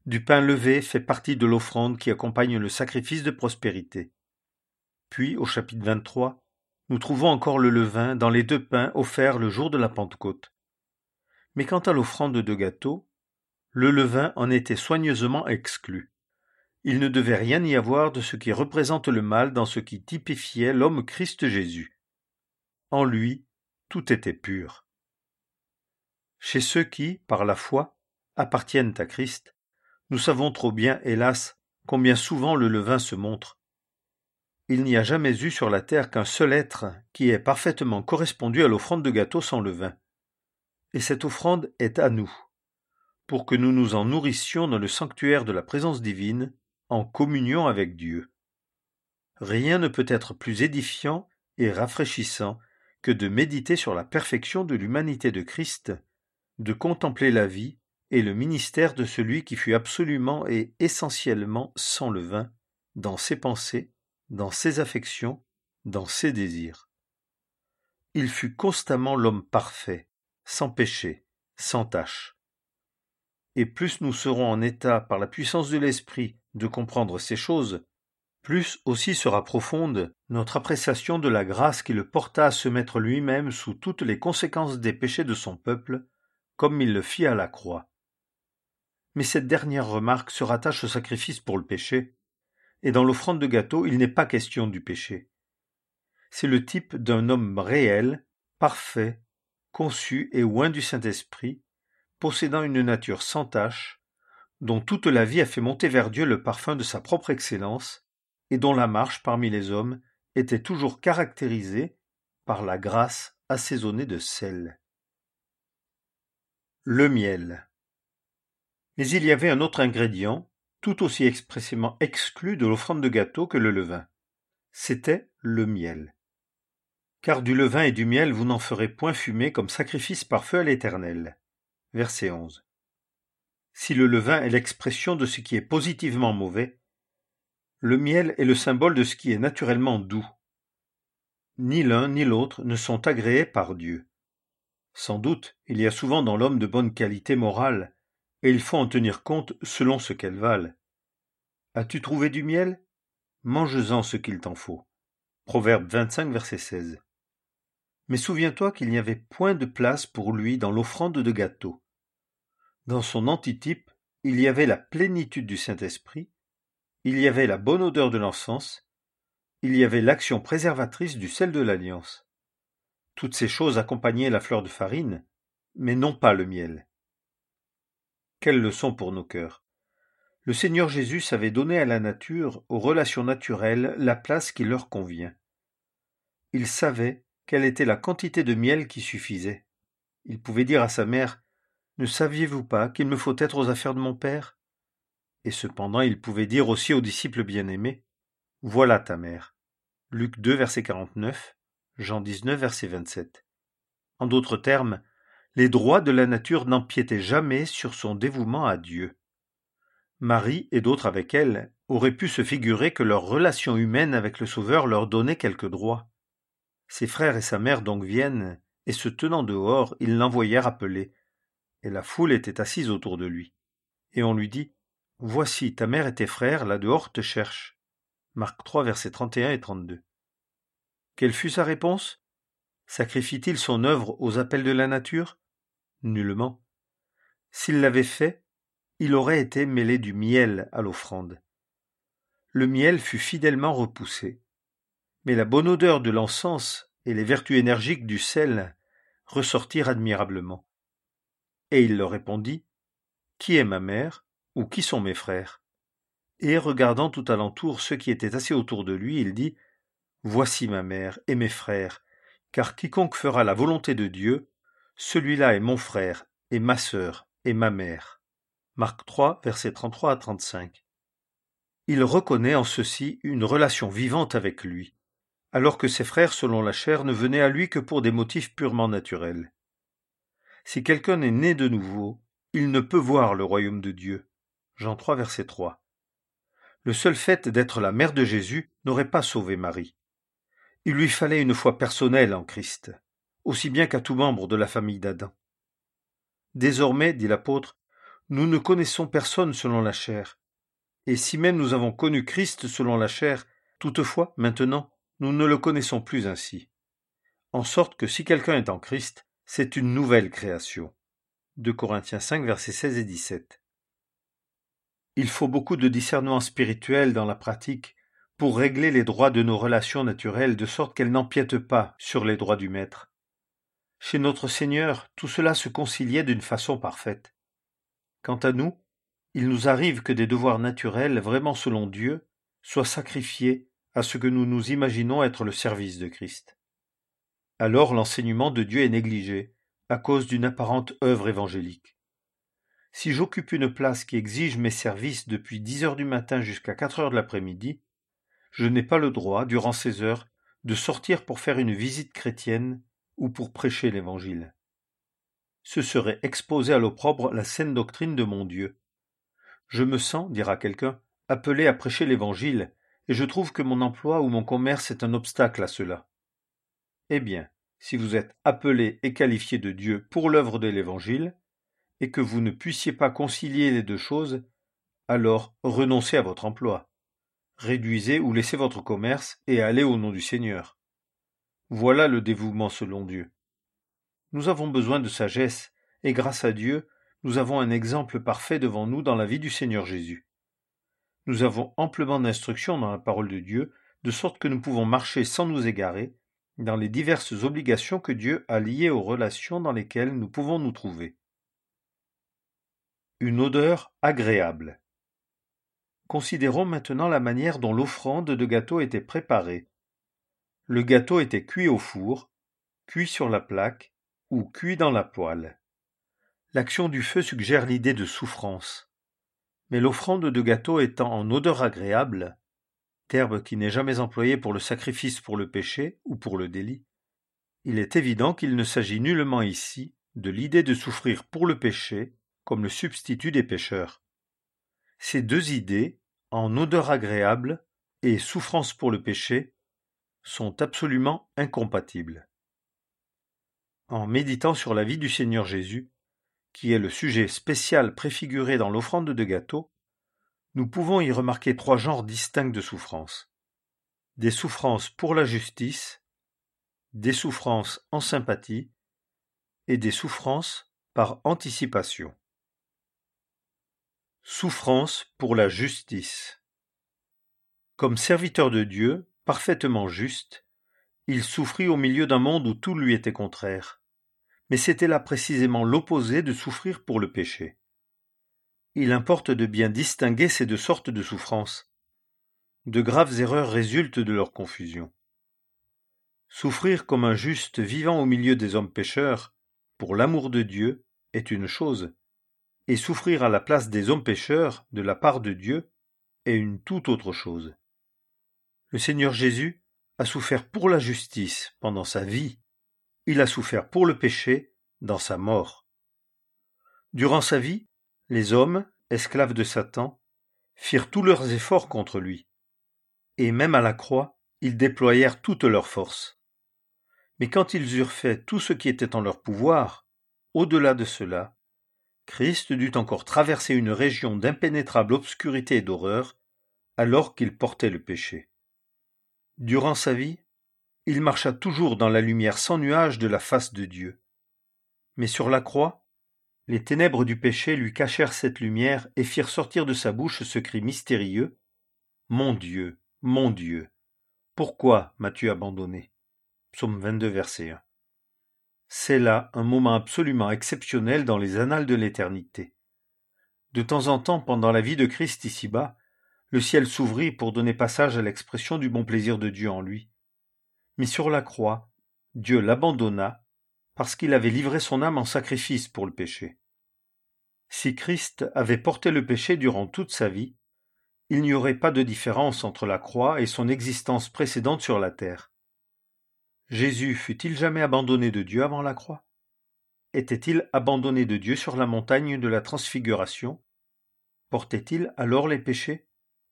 du pain levé fait partie de l'offrande qui accompagne le sacrifice de prospérité. Puis, au chapitre 23, nous trouvons encore le levain dans les 2 pains offerts le jour de la Pentecôte. Mais quant à l'offrande de gâteau, le levain en était soigneusement exclu. Il ne devait rien y avoir de ce qui représente le mal dans ce qui typifiait l'homme Christ Jésus. En lui, tout était pur. Chez ceux qui, par la foi, appartiennent à Christ, nous savons trop bien, hélas, combien souvent le levain se montre. Il n'y a jamais eu sur la terre qu'un seul être qui ait parfaitement correspondu à l'offrande de gâteau sans levain. Et cette offrande est à nous, pour que nous nous en nourrissions dans le sanctuaire de la présence divine, en communion avec Dieu. Rien ne peut être plus édifiant et rafraîchissant que de méditer sur la perfection de l'humanité de Christ, de contempler la vie et le ministère de celui qui fut absolument et essentiellement sans levain, dans ses pensées, dans ses affections, dans ses désirs. Il fut constamment l'homme parfait, sans péché, sans tache. Et plus nous serons en état, par la puissance de l'Esprit, de comprendre ces choses, plus aussi sera profonde notre appréciation de la grâce qui le porta à se mettre lui-même sous toutes les conséquences des péchés de son peuple, comme il le fit à la croix. Mais cette dernière remarque se rattache au sacrifice pour le péché, et dans l'offrande de gâteau, il n'est pas question du péché. C'est le type d'un homme réel, parfait, conçu et oint du Saint-Esprit, possédant une nature sans tache, dont toute la vie a fait monter vers Dieu le parfum de sa propre excellence, et dont la marche parmi les hommes était toujours caractérisée par la grâce assaisonnée de sel. Le miel. Mais il y avait un autre ingrédient, tout aussi expressément exclu de l'offrande de gâteau que le levain. C'était le miel. Car du levain et du miel vous n'en ferez point fumer comme sacrifice par feu à l'Éternel. Verset 11. Si le levain est l'expression de ce qui est positivement mauvais, le miel est le symbole de ce qui est naturellement doux. Ni l'un ni l'autre ne sont agréés par Dieu. Sans doute, il y a souvent dans l'homme de bonnes qualités morales, et il faut en tenir compte selon ce qu'elles valent. As-tu trouvé du miel? Mange-en ce qu'il t'en faut. Proverbe 25, verset 16. Mais souviens-toi qu'il n'y avait point de place pour lui dans l'offrande de gâteau. Dans son antitype, il y avait la plénitude du Saint-Esprit, il y avait la bonne odeur de l'encens, il y avait l'action préservatrice du sel de l'alliance. Toutes ces choses accompagnaient la fleur de farine, mais non pas le miel. Quelle leçon pour nos cœurs! Le Seigneur Jésus savait donner à la nature, aux relations naturelles, la place qui leur convient. Il savait quelle était la quantité de miel qui suffisait. Il pouvait dire à sa mère « Ne saviez-vous pas qu'il me faut être aux affaires de mon Père ?» Et cependant il pouvait dire aussi aux disciples bien-aimés « Voilà ta mère » Luc 2, verset 49, Jean 19, verset 27. En d'autres termes, les droits de la nature n'empiétaient jamais sur son dévouement à Dieu. Marie et d'autres avec elle auraient pu se figurer que leur relation humaine avec le Sauveur leur donnait quelques droits. Ses frères et sa mère donc viennent, et se tenant dehors, ils l'envoyèrent appeler, et la foule était assise autour de lui. Et on lui dit « Voici, ta mère et tes frères, là dehors, te cherchent. » Marc 3, versets 31 et 32. Quelle fut sa réponse? Sacrifie-t-il son œuvre aux appels de la nature? Nullement. S'il l'avait fait, il aurait été mêlé du miel à l'offrande. Le miel fut fidèlement repoussé, mais la bonne odeur de l'encens et les vertus énergiques du sel ressortirent admirablement. Et il leur répondit « Qui est ma mère, ou qui sont mes frères ?» Et regardant tout alentour ceux qui étaient assis autour de lui, il dit « Voici ma mère et mes frères, car quiconque fera la volonté de Dieu, celui-là est mon frère, et ma sœur, et ma mère. » Marc 3, versets 33 à 35. Il reconnaît en ceci une relation vivante avec lui, alors que ses frères, selon la chair, ne venaient à lui que pour des motifs purement naturels. Si quelqu'un est né de nouveau, il ne peut voir le royaume de Dieu. Jean 3, verset 3. Le seul fait d'être la mère de Jésus n'aurait pas sauvé Marie. Il lui fallait une foi personnelle en Christ, aussi bien qu'à tout membre de la famille d'Adam. Désormais, dit l'apôtre, Nous ne connaissons personne selon la chair. Et si même nous avons connu Christ selon la chair, toutefois, maintenant, nous ne le connaissons plus ainsi. En sorte que si quelqu'un est en Christ, c'est une nouvelle création. 2 Corinthiens 5, versets 16 et 17. Il faut beaucoup de discernement spirituel dans la pratique pour régler les droits de nos relations naturelles de sorte qu'elles n'empiètent pas sur les droits du Maître. Chez notre Seigneur, tout cela se conciliait d'une façon parfaite. Quant à nous, il nous arrive que des devoirs naturels, vraiment selon Dieu, soient sacrifiés à ce que nous nous imaginons être le service de Christ. Alors l'enseignement de Dieu est négligé à cause d'une apparente œuvre évangélique. Si j'occupe une place qui exige mes services depuis 10 heures du matin jusqu'à 4 heures de l'après-midi, je n'ai pas le droit, durant ces heures, de sortir pour faire une visite chrétienne ou pour prêcher l'Évangile. Ce serait exposer à l'opprobre la saine doctrine de mon Dieu. Je me sens, dira quelqu'un, appelé à prêcher l'Évangile, et je trouve que mon emploi ou mon commerce est un obstacle à cela. Eh bien, si vous êtes appelé et qualifié de Dieu pour l'œuvre de l'Évangile, et que vous ne puissiez pas concilier les deux choses, alors renoncez à votre emploi. Réduisez ou laissez votre commerce et allez au nom du Seigneur. Voilà le dévouement selon Dieu. Nous avons besoin de sagesse, et grâce à Dieu, nous avons un exemple parfait devant nous dans la vie du Seigneur Jésus. Nous avons amplement d'instructions dans la parole de Dieu, de sorte que nous pouvons marcher sans nous égarer dans les diverses obligations que Dieu a liées aux relations dans lesquelles nous pouvons nous trouver. Une odeur agréable. Considérons maintenant la manière dont l'offrande de gâteau était préparée. Le gâteau était cuit au four, cuit sur la plaque ou cuit dans la poêle. L'action du feu suggère l'idée de souffrance. Mais l'offrande de gâteau étant en odeur agréable, terme qui n'est jamais employé pour le sacrifice pour le péché ou pour le délit, il est évident qu'il ne s'agit nullement ici de l'idée de souffrir pour le péché comme le substitut des pécheurs. Ces deux idées, en odeur agréable et souffrance pour le péché, sont absolument incompatibles. En méditant sur la vie du Seigneur Jésus, qui est le sujet spécial préfiguré dans l'offrande de gâteau, nous pouvons y remarquer trois genres distincts de souffrances. Des souffrances pour la justice, des souffrances en sympathie et des souffrances par anticipation. Souffrance pour la justice. Comme serviteur de Dieu, parfaitement juste, il souffrit au milieu d'un monde où tout lui était contraire. Mais c'était là précisément l'opposé de souffrir pour le péché. Il importe de bien distinguer ces deux sortes de souffrances. De graves erreurs résultent de leur confusion. Souffrir comme un juste vivant au milieu des hommes pécheurs, pour l'amour de Dieu, est une chose, et souffrir à la place des hommes pécheurs, de la part de Dieu, est une toute autre chose. Le Seigneur Jésus a souffert pour la justice pendant sa vie, il a souffert pour le péché dans sa mort. Durant sa vie, les hommes, esclaves de Satan, firent tous leurs efforts contre lui, et même à la croix, ils déployèrent toute leur force. Mais quand ils eurent fait tout ce qui était en leur pouvoir, au-delà de cela, Christ dut encore traverser une région d'impénétrable obscurité et d'horreur, alors qu'il portait le péché. Durant sa vie, il marcha toujours dans la lumière sans nuage de la face de Dieu. Mais sur la croix, les ténèbres du péché lui cachèrent cette lumière et firent sortir de sa bouche ce cri mystérieux : « Mon Dieu, pourquoi m'as-tu abandonné ?» Psaume 22, verset 1. C'est là un moment absolument exceptionnel dans les annales de l'éternité. De temps en temps, pendant la vie de Christ ici-bas, le ciel s'ouvrit pour donner passage à l'expression du bon plaisir de Dieu en lui. Mais sur la croix, Dieu l'abandonna parce qu'il avait livré son âme en sacrifice pour le péché. Si Christ avait porté le péché durant toute sa vie, il n'y aurait pas de différence entre la croix et son existence précédente sur la terre. Jésus fut-il jamais abandonné de Dieu avant la croix ? Était-il abandonné de Dieu sur la montagne de la transfiguration ? Portait-il alors les péchés ?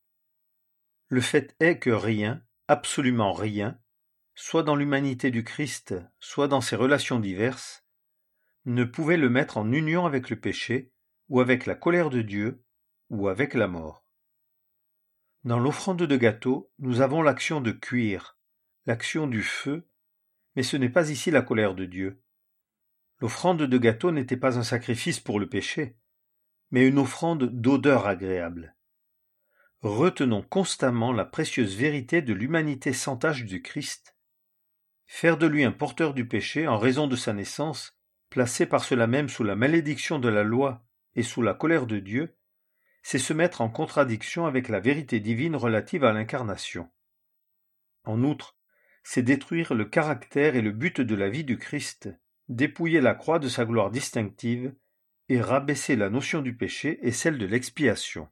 Le fait est que rien, absolument rien, soit dans l'humanité du Christ, soit dans ses relations diverses, ne pouvait le mettre en union avec le péché ou avec la colère de Dieu, ou avec la mort. Dans l'offrande de gâteau, nous avons l'action de cuire, l'action du feu, mais ce n'est pas ici la colère de Dieu. L'offrande de gâteau n'était pas un sacrifice pour le péché, mais une offrande d'odeur agréable. Retenons constamment la précieuse vérité de l'humanité sans tache du Christ. Faire de lui un porteur du péché en raison de sa naissance, placé par cela même sous la malédiction de la loi et sous la colère de Dieu, c'est se mettre en contradiction avec la vérité divine relative à l'incarnation. En outre, c'est détruire le caractère et le but de la vie du Christ, dépouiller la croix de sa gloire distinctive et rabaisser la notion du péché et celle de l'expiation.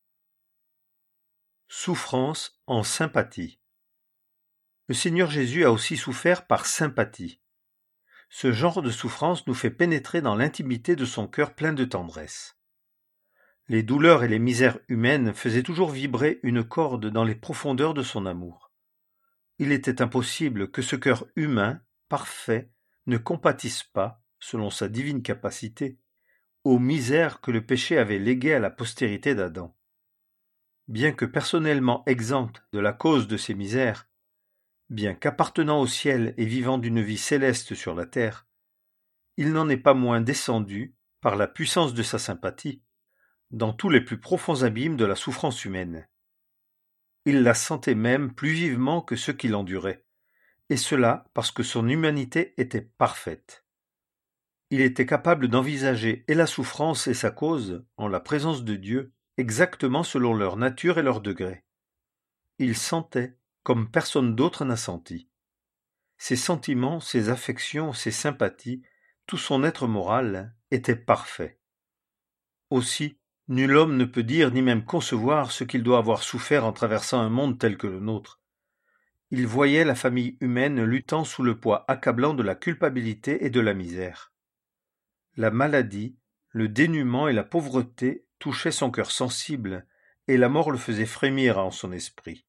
Souffrance en sympathie. Le Seigneur Jésus a aussi souffert par sympathie. Ce genre de souffrance nous fait pénétrer dans l'intimité de son cœur plein de tendresse. Les douleurs et les misères humaines faisaient toujours vibrer une corde dans les profondeurs de son amour. Il était impossible que ce cœur humain, parfait, ne compatisse pas, selon sa divine capacité, aux misères que le péché avait léguées à la postérité d'Adam. Bien que personnellement exempt de la cause de ces misères, bien qu'appartenant au ciel et vivant d'une vie céleste sur la terre, il n'en est pas moins descendu, par la puissance de sa sympathie, dans tous les plus profonds abîmes de la souffrance humaine. Il la sentait même plus vivement que ceux qui l'enduraient, et cela parce que son humanité était parfaite. Il était capable d'envisager et la souffrance et sa cause, en la présence de Dieu, exactement selon leur nature et leur degré. Il sentait comme personne d'autre n'a senti. Ses sentiments, ses affections, ses sympathies, tout son être moral était parfait. Aussi, nul homme ne peut dire ni même concevoir ce qu'il doit avoir souffert en traversant un monde tel que le nôtre. Il voyait la famille humaine luttant sous le poids accablant de la culpabilité et de la misère. La maladie, le dénuement et la pauvreté touchaient son cœur sensible, et la mort le faisait frémir en son esprit.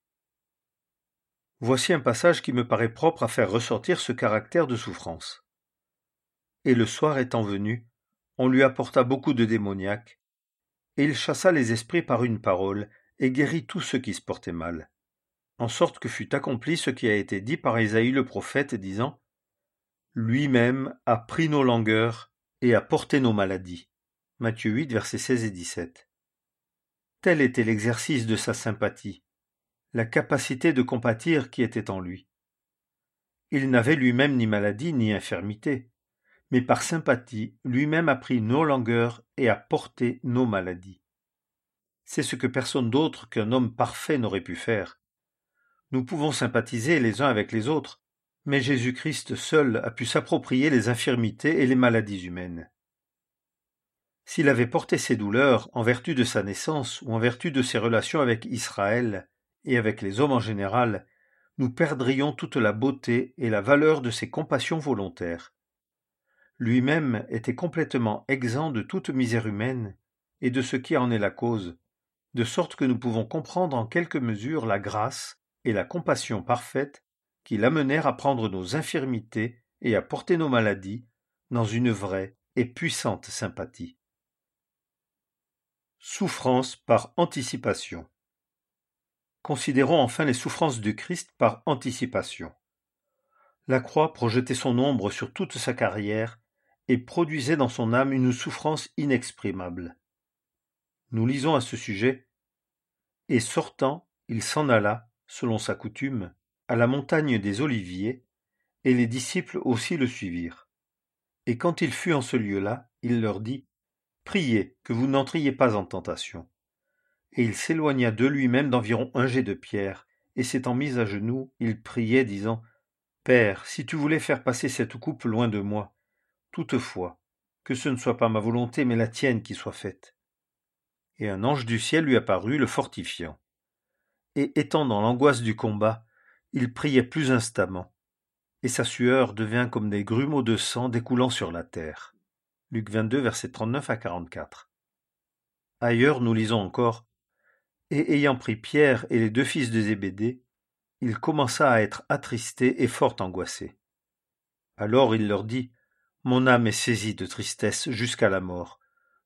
Voici un passage qui me paraît propre à faire ressortir ce caractère de souffrance. Et le soir étant venu, on lui apporta beaucoup de démoniaques, et il chassa les esprits par une parole, et guérit tous ceux qui se portaient mal. En sorte que fut accompli ce qui a été dit par Ésaïe le prophète, disant « Lui-même a pris nos langueurs et a porté nos maladies. » Matthieu 8, versets 16 et 17. Tel était l'exercice de sa sympathie, la capacité de compatir qui était en lui. Il n'avait lui-même ni maladie ni infirmité, mais par sympathie, lui-même a pris nos langueurs et a porté nos maladies. C'est ce que personne d'autre qu'un homme parfait n'aurait pu faire. Nous pouvons sympathiser les uns avec les autres, mais Jésus-Christ seul a pu s'approprier les infirmités et les maladies humaines. S'il avait porté ses douleurs en vertu de sa naissance ou en vertu de ses relations avec Israël et avec les hommes en général, nous perdrions toute la beauté et la valeur de ses compassions volontaires. Lui-même était complètement exempt de toute misère humaine et de ce qui en est la cause, de sorte que nous pouvons comprendre en quelque mesure la grâce et la compassion parfaite qui l'amenèrent à prendre nos infirmités et à porter nos maladies dans une vraie et puissante sympathie. Souffrance par anticipation. Considérons enfin les souffrances du Christ par anticipation. La croix projetait son ombre sur toute sa carrière et produisait dans son âme une souffrance inexprimable. Nous lisons à ce sujet « Et sortant, il s'en alla, selon sa coutume, à la montagne des Oliviers, et les disciples aussi le suivirent. Et quand il fut en ce lieu-là, il leur dit « Priez que vous n'entriez pas en tentation. » Et il s'éloigna de lui-même d'environ un jet de pierre, et s'étant mis à genoux, il priait, disant « Père, si tu voulais faire passer cette coupe loin de moi, toutefois, que ce ne soit pas ma volonté, mais la tienne qui soit faite. » Et un ange du ciel lui apparut, le fortifiant. Et étant dans l'angoisse du combat, il priait plus instamment, et sa sueur devint comme des grumeaux de sang découlant sur la terre. Luc 22, versets 39 à 44. Ailleurs, nous lisons encore « Et ayant pris Pierre et les deux fils de Zébédée, il commença à être attristé et fort angoissé. Alors il leur dit « Mon âme est saisie de tristesse jusqu'à la mort.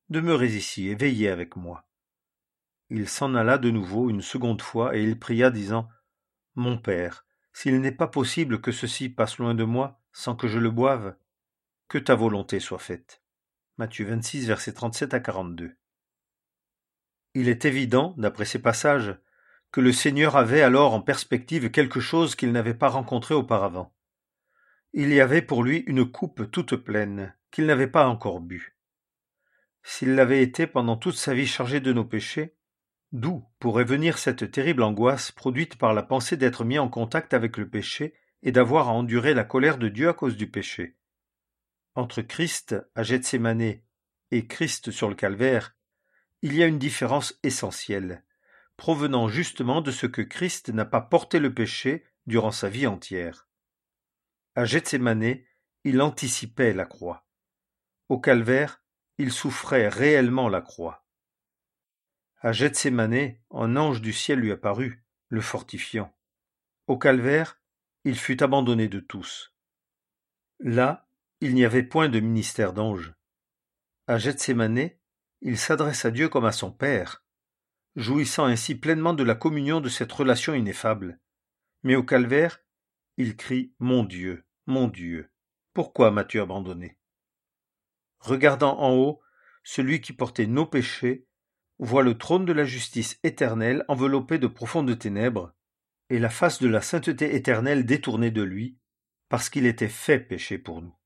Demeurez ici et veillez avec moi. Il s'en alla de nouveau une seconde fois, et il pria, disant: Mon père, s'il n'est pas possible que ceci passe loin de moi, sans que je le boive, que ta volonté soit faite. Matthieu 26, versets 37 à 42. Il est évident, d'après ces passages, que le Seigneur avait alors en perspective quelque chose qu'il n'avait pas rencontré auparavant. Il y avait pour lui une coupe toute pleine, qu'il n'avait pas encore bu. S'il l'avait été pendant toute sa vie chargé de nos péchés, d'où pourrait venir cette terrible angoisse produite par la pensée d'être mis en contact avec le péché et d'avoir à endurer la colère de Dieu à cause du péché? Entre Christ à Gethsémane et Christ sur le calvaire, il y a une différence essentielle, provenant justement de ce que Christ n'a pas porté le péché durant sa vie entière. À Gethsémane, il anticipait la croix. Au calvaire, il souffrait réellement la croix. À Gethsémane, un ange du ciel lui apparut, le fortifiant. Au calvaire, il fut abandonné de tous. Là, il n'y avait point de ministère d'ange. À Gethsémane, il s'adresse à Dieu comme à son Père, jouissant ainsi pleinement de la communion de cette relation ineffable. Mais au calvaire, il crie « Mon Dieu, pourquoi m'as-tu abandonné ?» Regardant en haut, celui qui portait nos péchés voit le trône de la justice éternelle enveloppé de profondes ténèbres, et la face de la sainteté éternelle détournée de lui, parce qu'il était fait péché pour nous.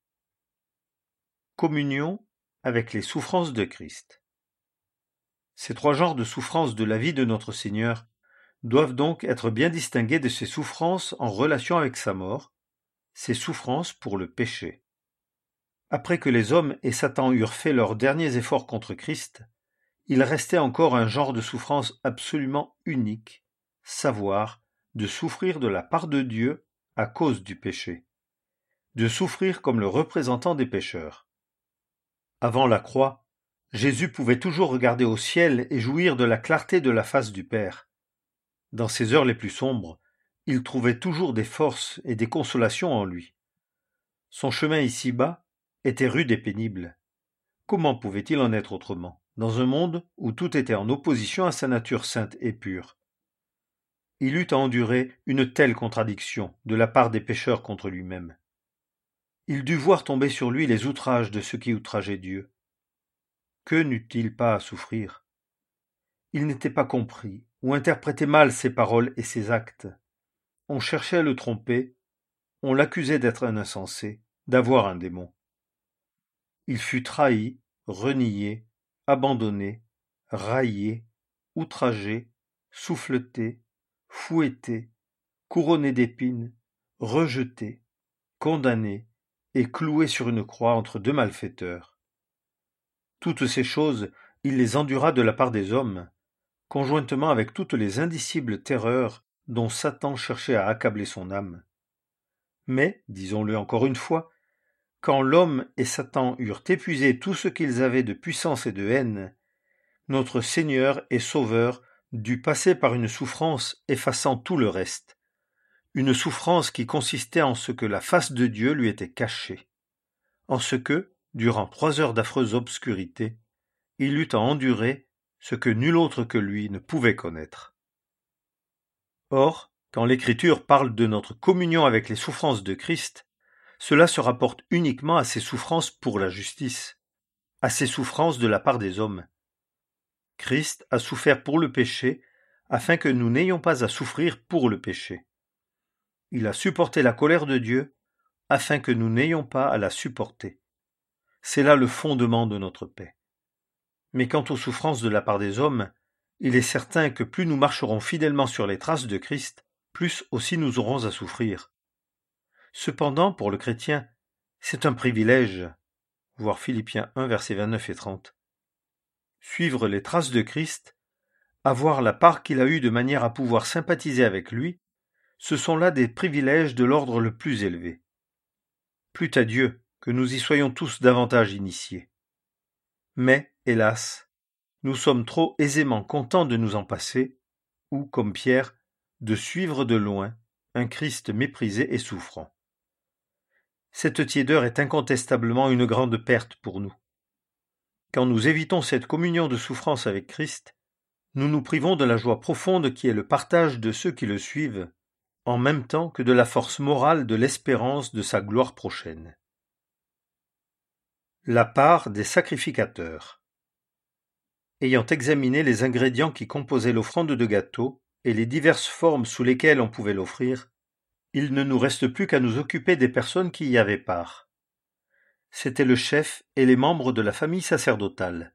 Communion avec les souffrances de Christ. Ces trois genres de souffrances de la vie de notre Seigneur doivent donc être bien distingués de ses souffrances en relation avec sa mort, ses souffrances pour le péché. Après que les hommes et Satan eurent fait leurs derniers efforts contre Christ, il restait encore un genre de souffrance absolument unique, savoir de souffrir de la part de Dieu à cause du péché, de souffrir comme le représentant des pécheurs. Avant la croix, Jésus pouvait toujours regarder au ciel et jouir de la clarté de la face du Père. Dans ses heures les plus sombres, il trouvait toujours des forces et des consolations en lui. Son chemin ici-bas était rude et pénible. Comment pouvait-il en être autrement, dans un monde où tout était en opposition à sa nature sainte et pure? Il eut à endurer une telle contradiction de la part des pécheurs contre lui-même. Il dut voir tomber sur lui les outrages de ceux qui outrageaient Dieu. Que n'eut-il pas à souffrir? Il n'était pas compris, ou interprétait mal ses paroles et ses actes. On cherchait à le tromper, on l'accusait d'être un insensé, d'avoir un démon. Il fut trahi, renié, abandonné, raillé, outragé, souffleté, fouetté, couronné d'épines, rejeté, condamné et cloué sur une croix entre deux malfaiteurs. Toutes ces choses, il les endura de la part des hommes, conjointement avec toutes les indicibles terreurs dont Satan cherchait à accabler son âme. Mais, disons-le encore une fois, quand l'homme et Satan eurent épuisé tout ce qu'ils avaient de puissance et de haine, notre Seigneur et Sauveur dut passer par une souffrance effaçant tout le reste, une souffrance qui consistait en ce que la face de Dieu lui était cachée, en ce que, durant 3 heures d'affreuse obscurité, il eut à endurer ce que nul autre que lui ne pouvait connaître. Or, quand l'Écriture parle de notre communion avec les souffrances de Christ, cela se rapporte uniquement à ses souffrances pour la justice, à ses souffrances de la part des hommes. Christ a souffert pour le péché, afin que nous n'ayons pas à souffrir pour le péché. Il a supporté la colère de Dieu, afin que nous n'ayons pas à la supporter. C'est là le fondement de notre paix. Mais quant aux souffrances de la part des hommes, il est certain que plus nous marcherons fidèlement sur les traces de Christ, plus aussi nous aurons à souffrir. Cependant, pour le chrétien, c'est un privilège, voir Philippiens 1, versets 29 et 30. Suivre les traces de Christ, avoir la part qu'il a eue de manière à pouvoir sympathiser avec lui, ce sont là des privilèges de l'ordre le plus élevé. Plût à Dieu que nous y soyons tous davantage initiés. Mais, hélas, nous sommes trop aisément contents de nous en passer, ou, comme Pierre, de suivre de loin un Christ méprisé et souffrant. Cette tiédeur est incontestablement une grande perte pour nous. Quand nous évitons cette communion de souffrance avec Christ, nous nous privons de la joie profonde qui est le partage de ceux qui le suivent, en même temps que de la force morale de l'espérance de sa gloire prochaine. La part des sacrificateurs. Ayant examiné les ingrédients qui composaient l'offrande de gâteau et les diverses formes sous lesquelles on pouvait l'offrir, il ne nous reste plus qu'à nous occuper des personnes qui y avaient part. C'était le chef et les membres de la famille sacerdotale.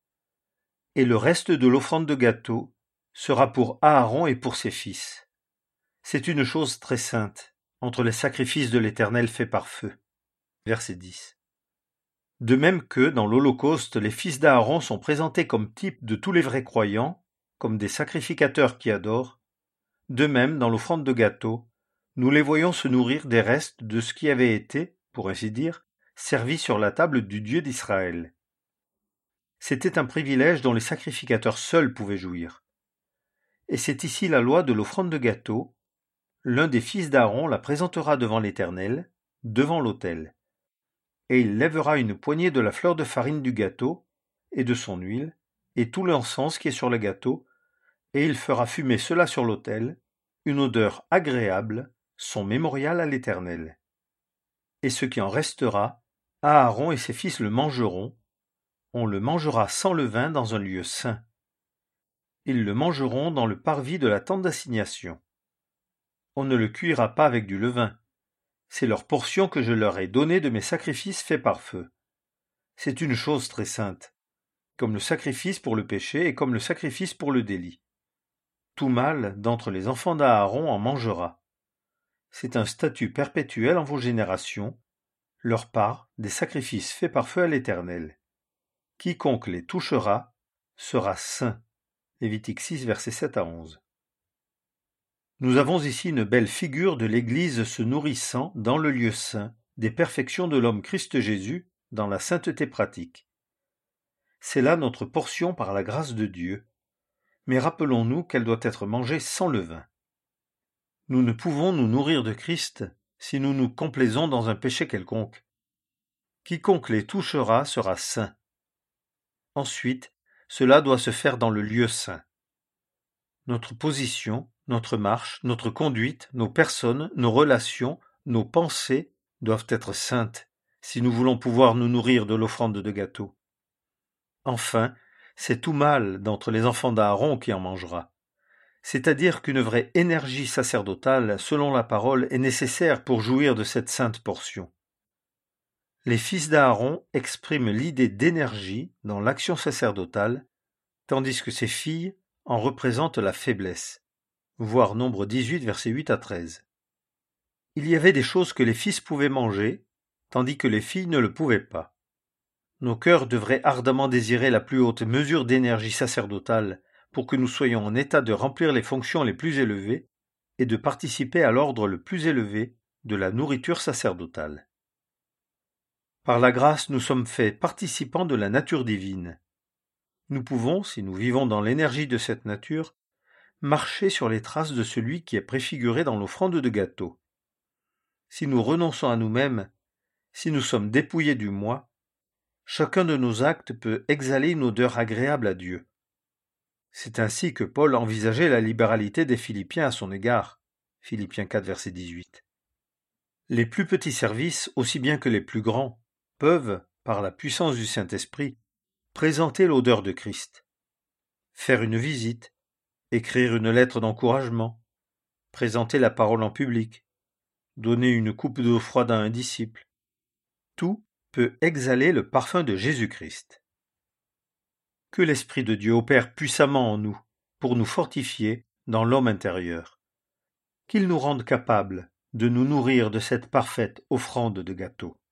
Et le reste de l'offrande de gâteau sera pour Aaron et pour ses fils. C'est une chose très sainte, entre les sacrifices de l'Éternel faits par feu. Verset 10. De même que, dans l'Holocauste, les fils d'Aaron sont présentés comme type de tous les vrais croyants, comme des sacrificateurs qui adorent, de même, dans l'offrande de gâteau, nous les voyons se nourrir des restes de ce qui avait été, pour ainsi dire, servi sur la table du Dieu d'Israël. C'était un privilège dont les sacrificateurs seuls pouvaient jouir. Et c'est ici la loi de l'offrande de gâteau. L'un des fils d'Aaron la présentera devant l'Éternel, devant l'autel. Et il lèvera une poignée de la fleur de farine du gâteau, et de son huile, et tout l'encens qui est sur le gâteau, et il fera fumer cela sur l'autel, une odeur agréable, son mémorial à l'Éternel. Et ce qui en restera, Aaron et ses fils le mangeront, on le mangera sans levain dans un lieu saint. Ils le mangeront dans le parvis de la tente d'assignation. On ne le cuira pas avec du levain. C'est leur portion que je leur ai donnée de mes sacrifices faits par feu. C'est une chose très sainte, comme le sacrifice pour le péché et comme le sacrifice pour le délit. Tout mâle d'entre les enfants d'Aaron en mangera. C'est un statut perpétuel en vos générations, leur part des sacrifices faits par feu à l'Éternel. Quiconque les touchera sera saint. Lévitique 6, versets 7 à 11. Nous avons ici une belle figure de l'Église se nourrissant dans le lieu saint des perfections de l'homme Christ Jésus dans la sainteté pratique. C'est là notre portion par la grâce de Dieu, mais rappelons-nous qu'elle doit être mangée sans levain. Nous ne pouvons nous nourrir de Christ si nous nous complaisons dans un péché quelconque. Quiconque les touchera sera saint. Ensuite, cela doit se faire dans le lieu saint. Notre position, notre marche, notre conduite, nos personnes, nos relations, nos pensées doivent être saintes si nous voulons pouvoir nous nourrir de l'offrande de gâteau. Enfin, c'est tout mâle d'entre les enfants d'Aaron qui en mangera. C'est-à-dire qu'une vraie énergie sacerdotale, selon la parole, est nécessaire pour jouir de cette sainte portion. Les fils d'Aaron expriment l'idée d'énergie dans l'action sacerdotale, tandis que ses filles en représentent la faiblesse. Voir Nombre 18, versets 8 à 13. Il y avait des choses que les fils pouvaient manger, tandis que les filles ne le pouvaient pas. Nos cœurs devraient ardemment désirer la plus haute mesure d'énergie sacerdotale pour que nous soyons en état de remplir les fonctions les plus élevées et de participer à l'ordre le plus élevé de la nourriture sacerdotale. Par la grâce, nous sommes faits participants de la nature divine. Nous pouvons, si nous vivons dans l'énergie de cette nature, marcher sur les traces de celui qui est préfiguré dans l'offrande de gâteau. Si nous renonçons à nous-mêmes, si nous sommes dépouillés du moi, chacun de nos actes peut exhaler une odeur agréable à Dieu. C'est ainsi que Paul envisageait la libéralité des Philippiens à son égard. Philippiens 4, verset 18. Les plus petits services, aussi bien que les plus grands, peuvent, par la puissance du Saint-Esprit, présenter l'odeur de Christ. Faire une visite, écrire une lettre d'encouragement, présenter la parole en public, donner une coupe d'eau froide à un disciple. Tout peut exhaler le parfum de Jésus-Christ. Que l'Esprit de Dieu opère puissamment en nous pour nous fortifier dans l'homme intérieur. Qu'il nous rende capables de nous nourrir de cette parfaite offrande de gâteau.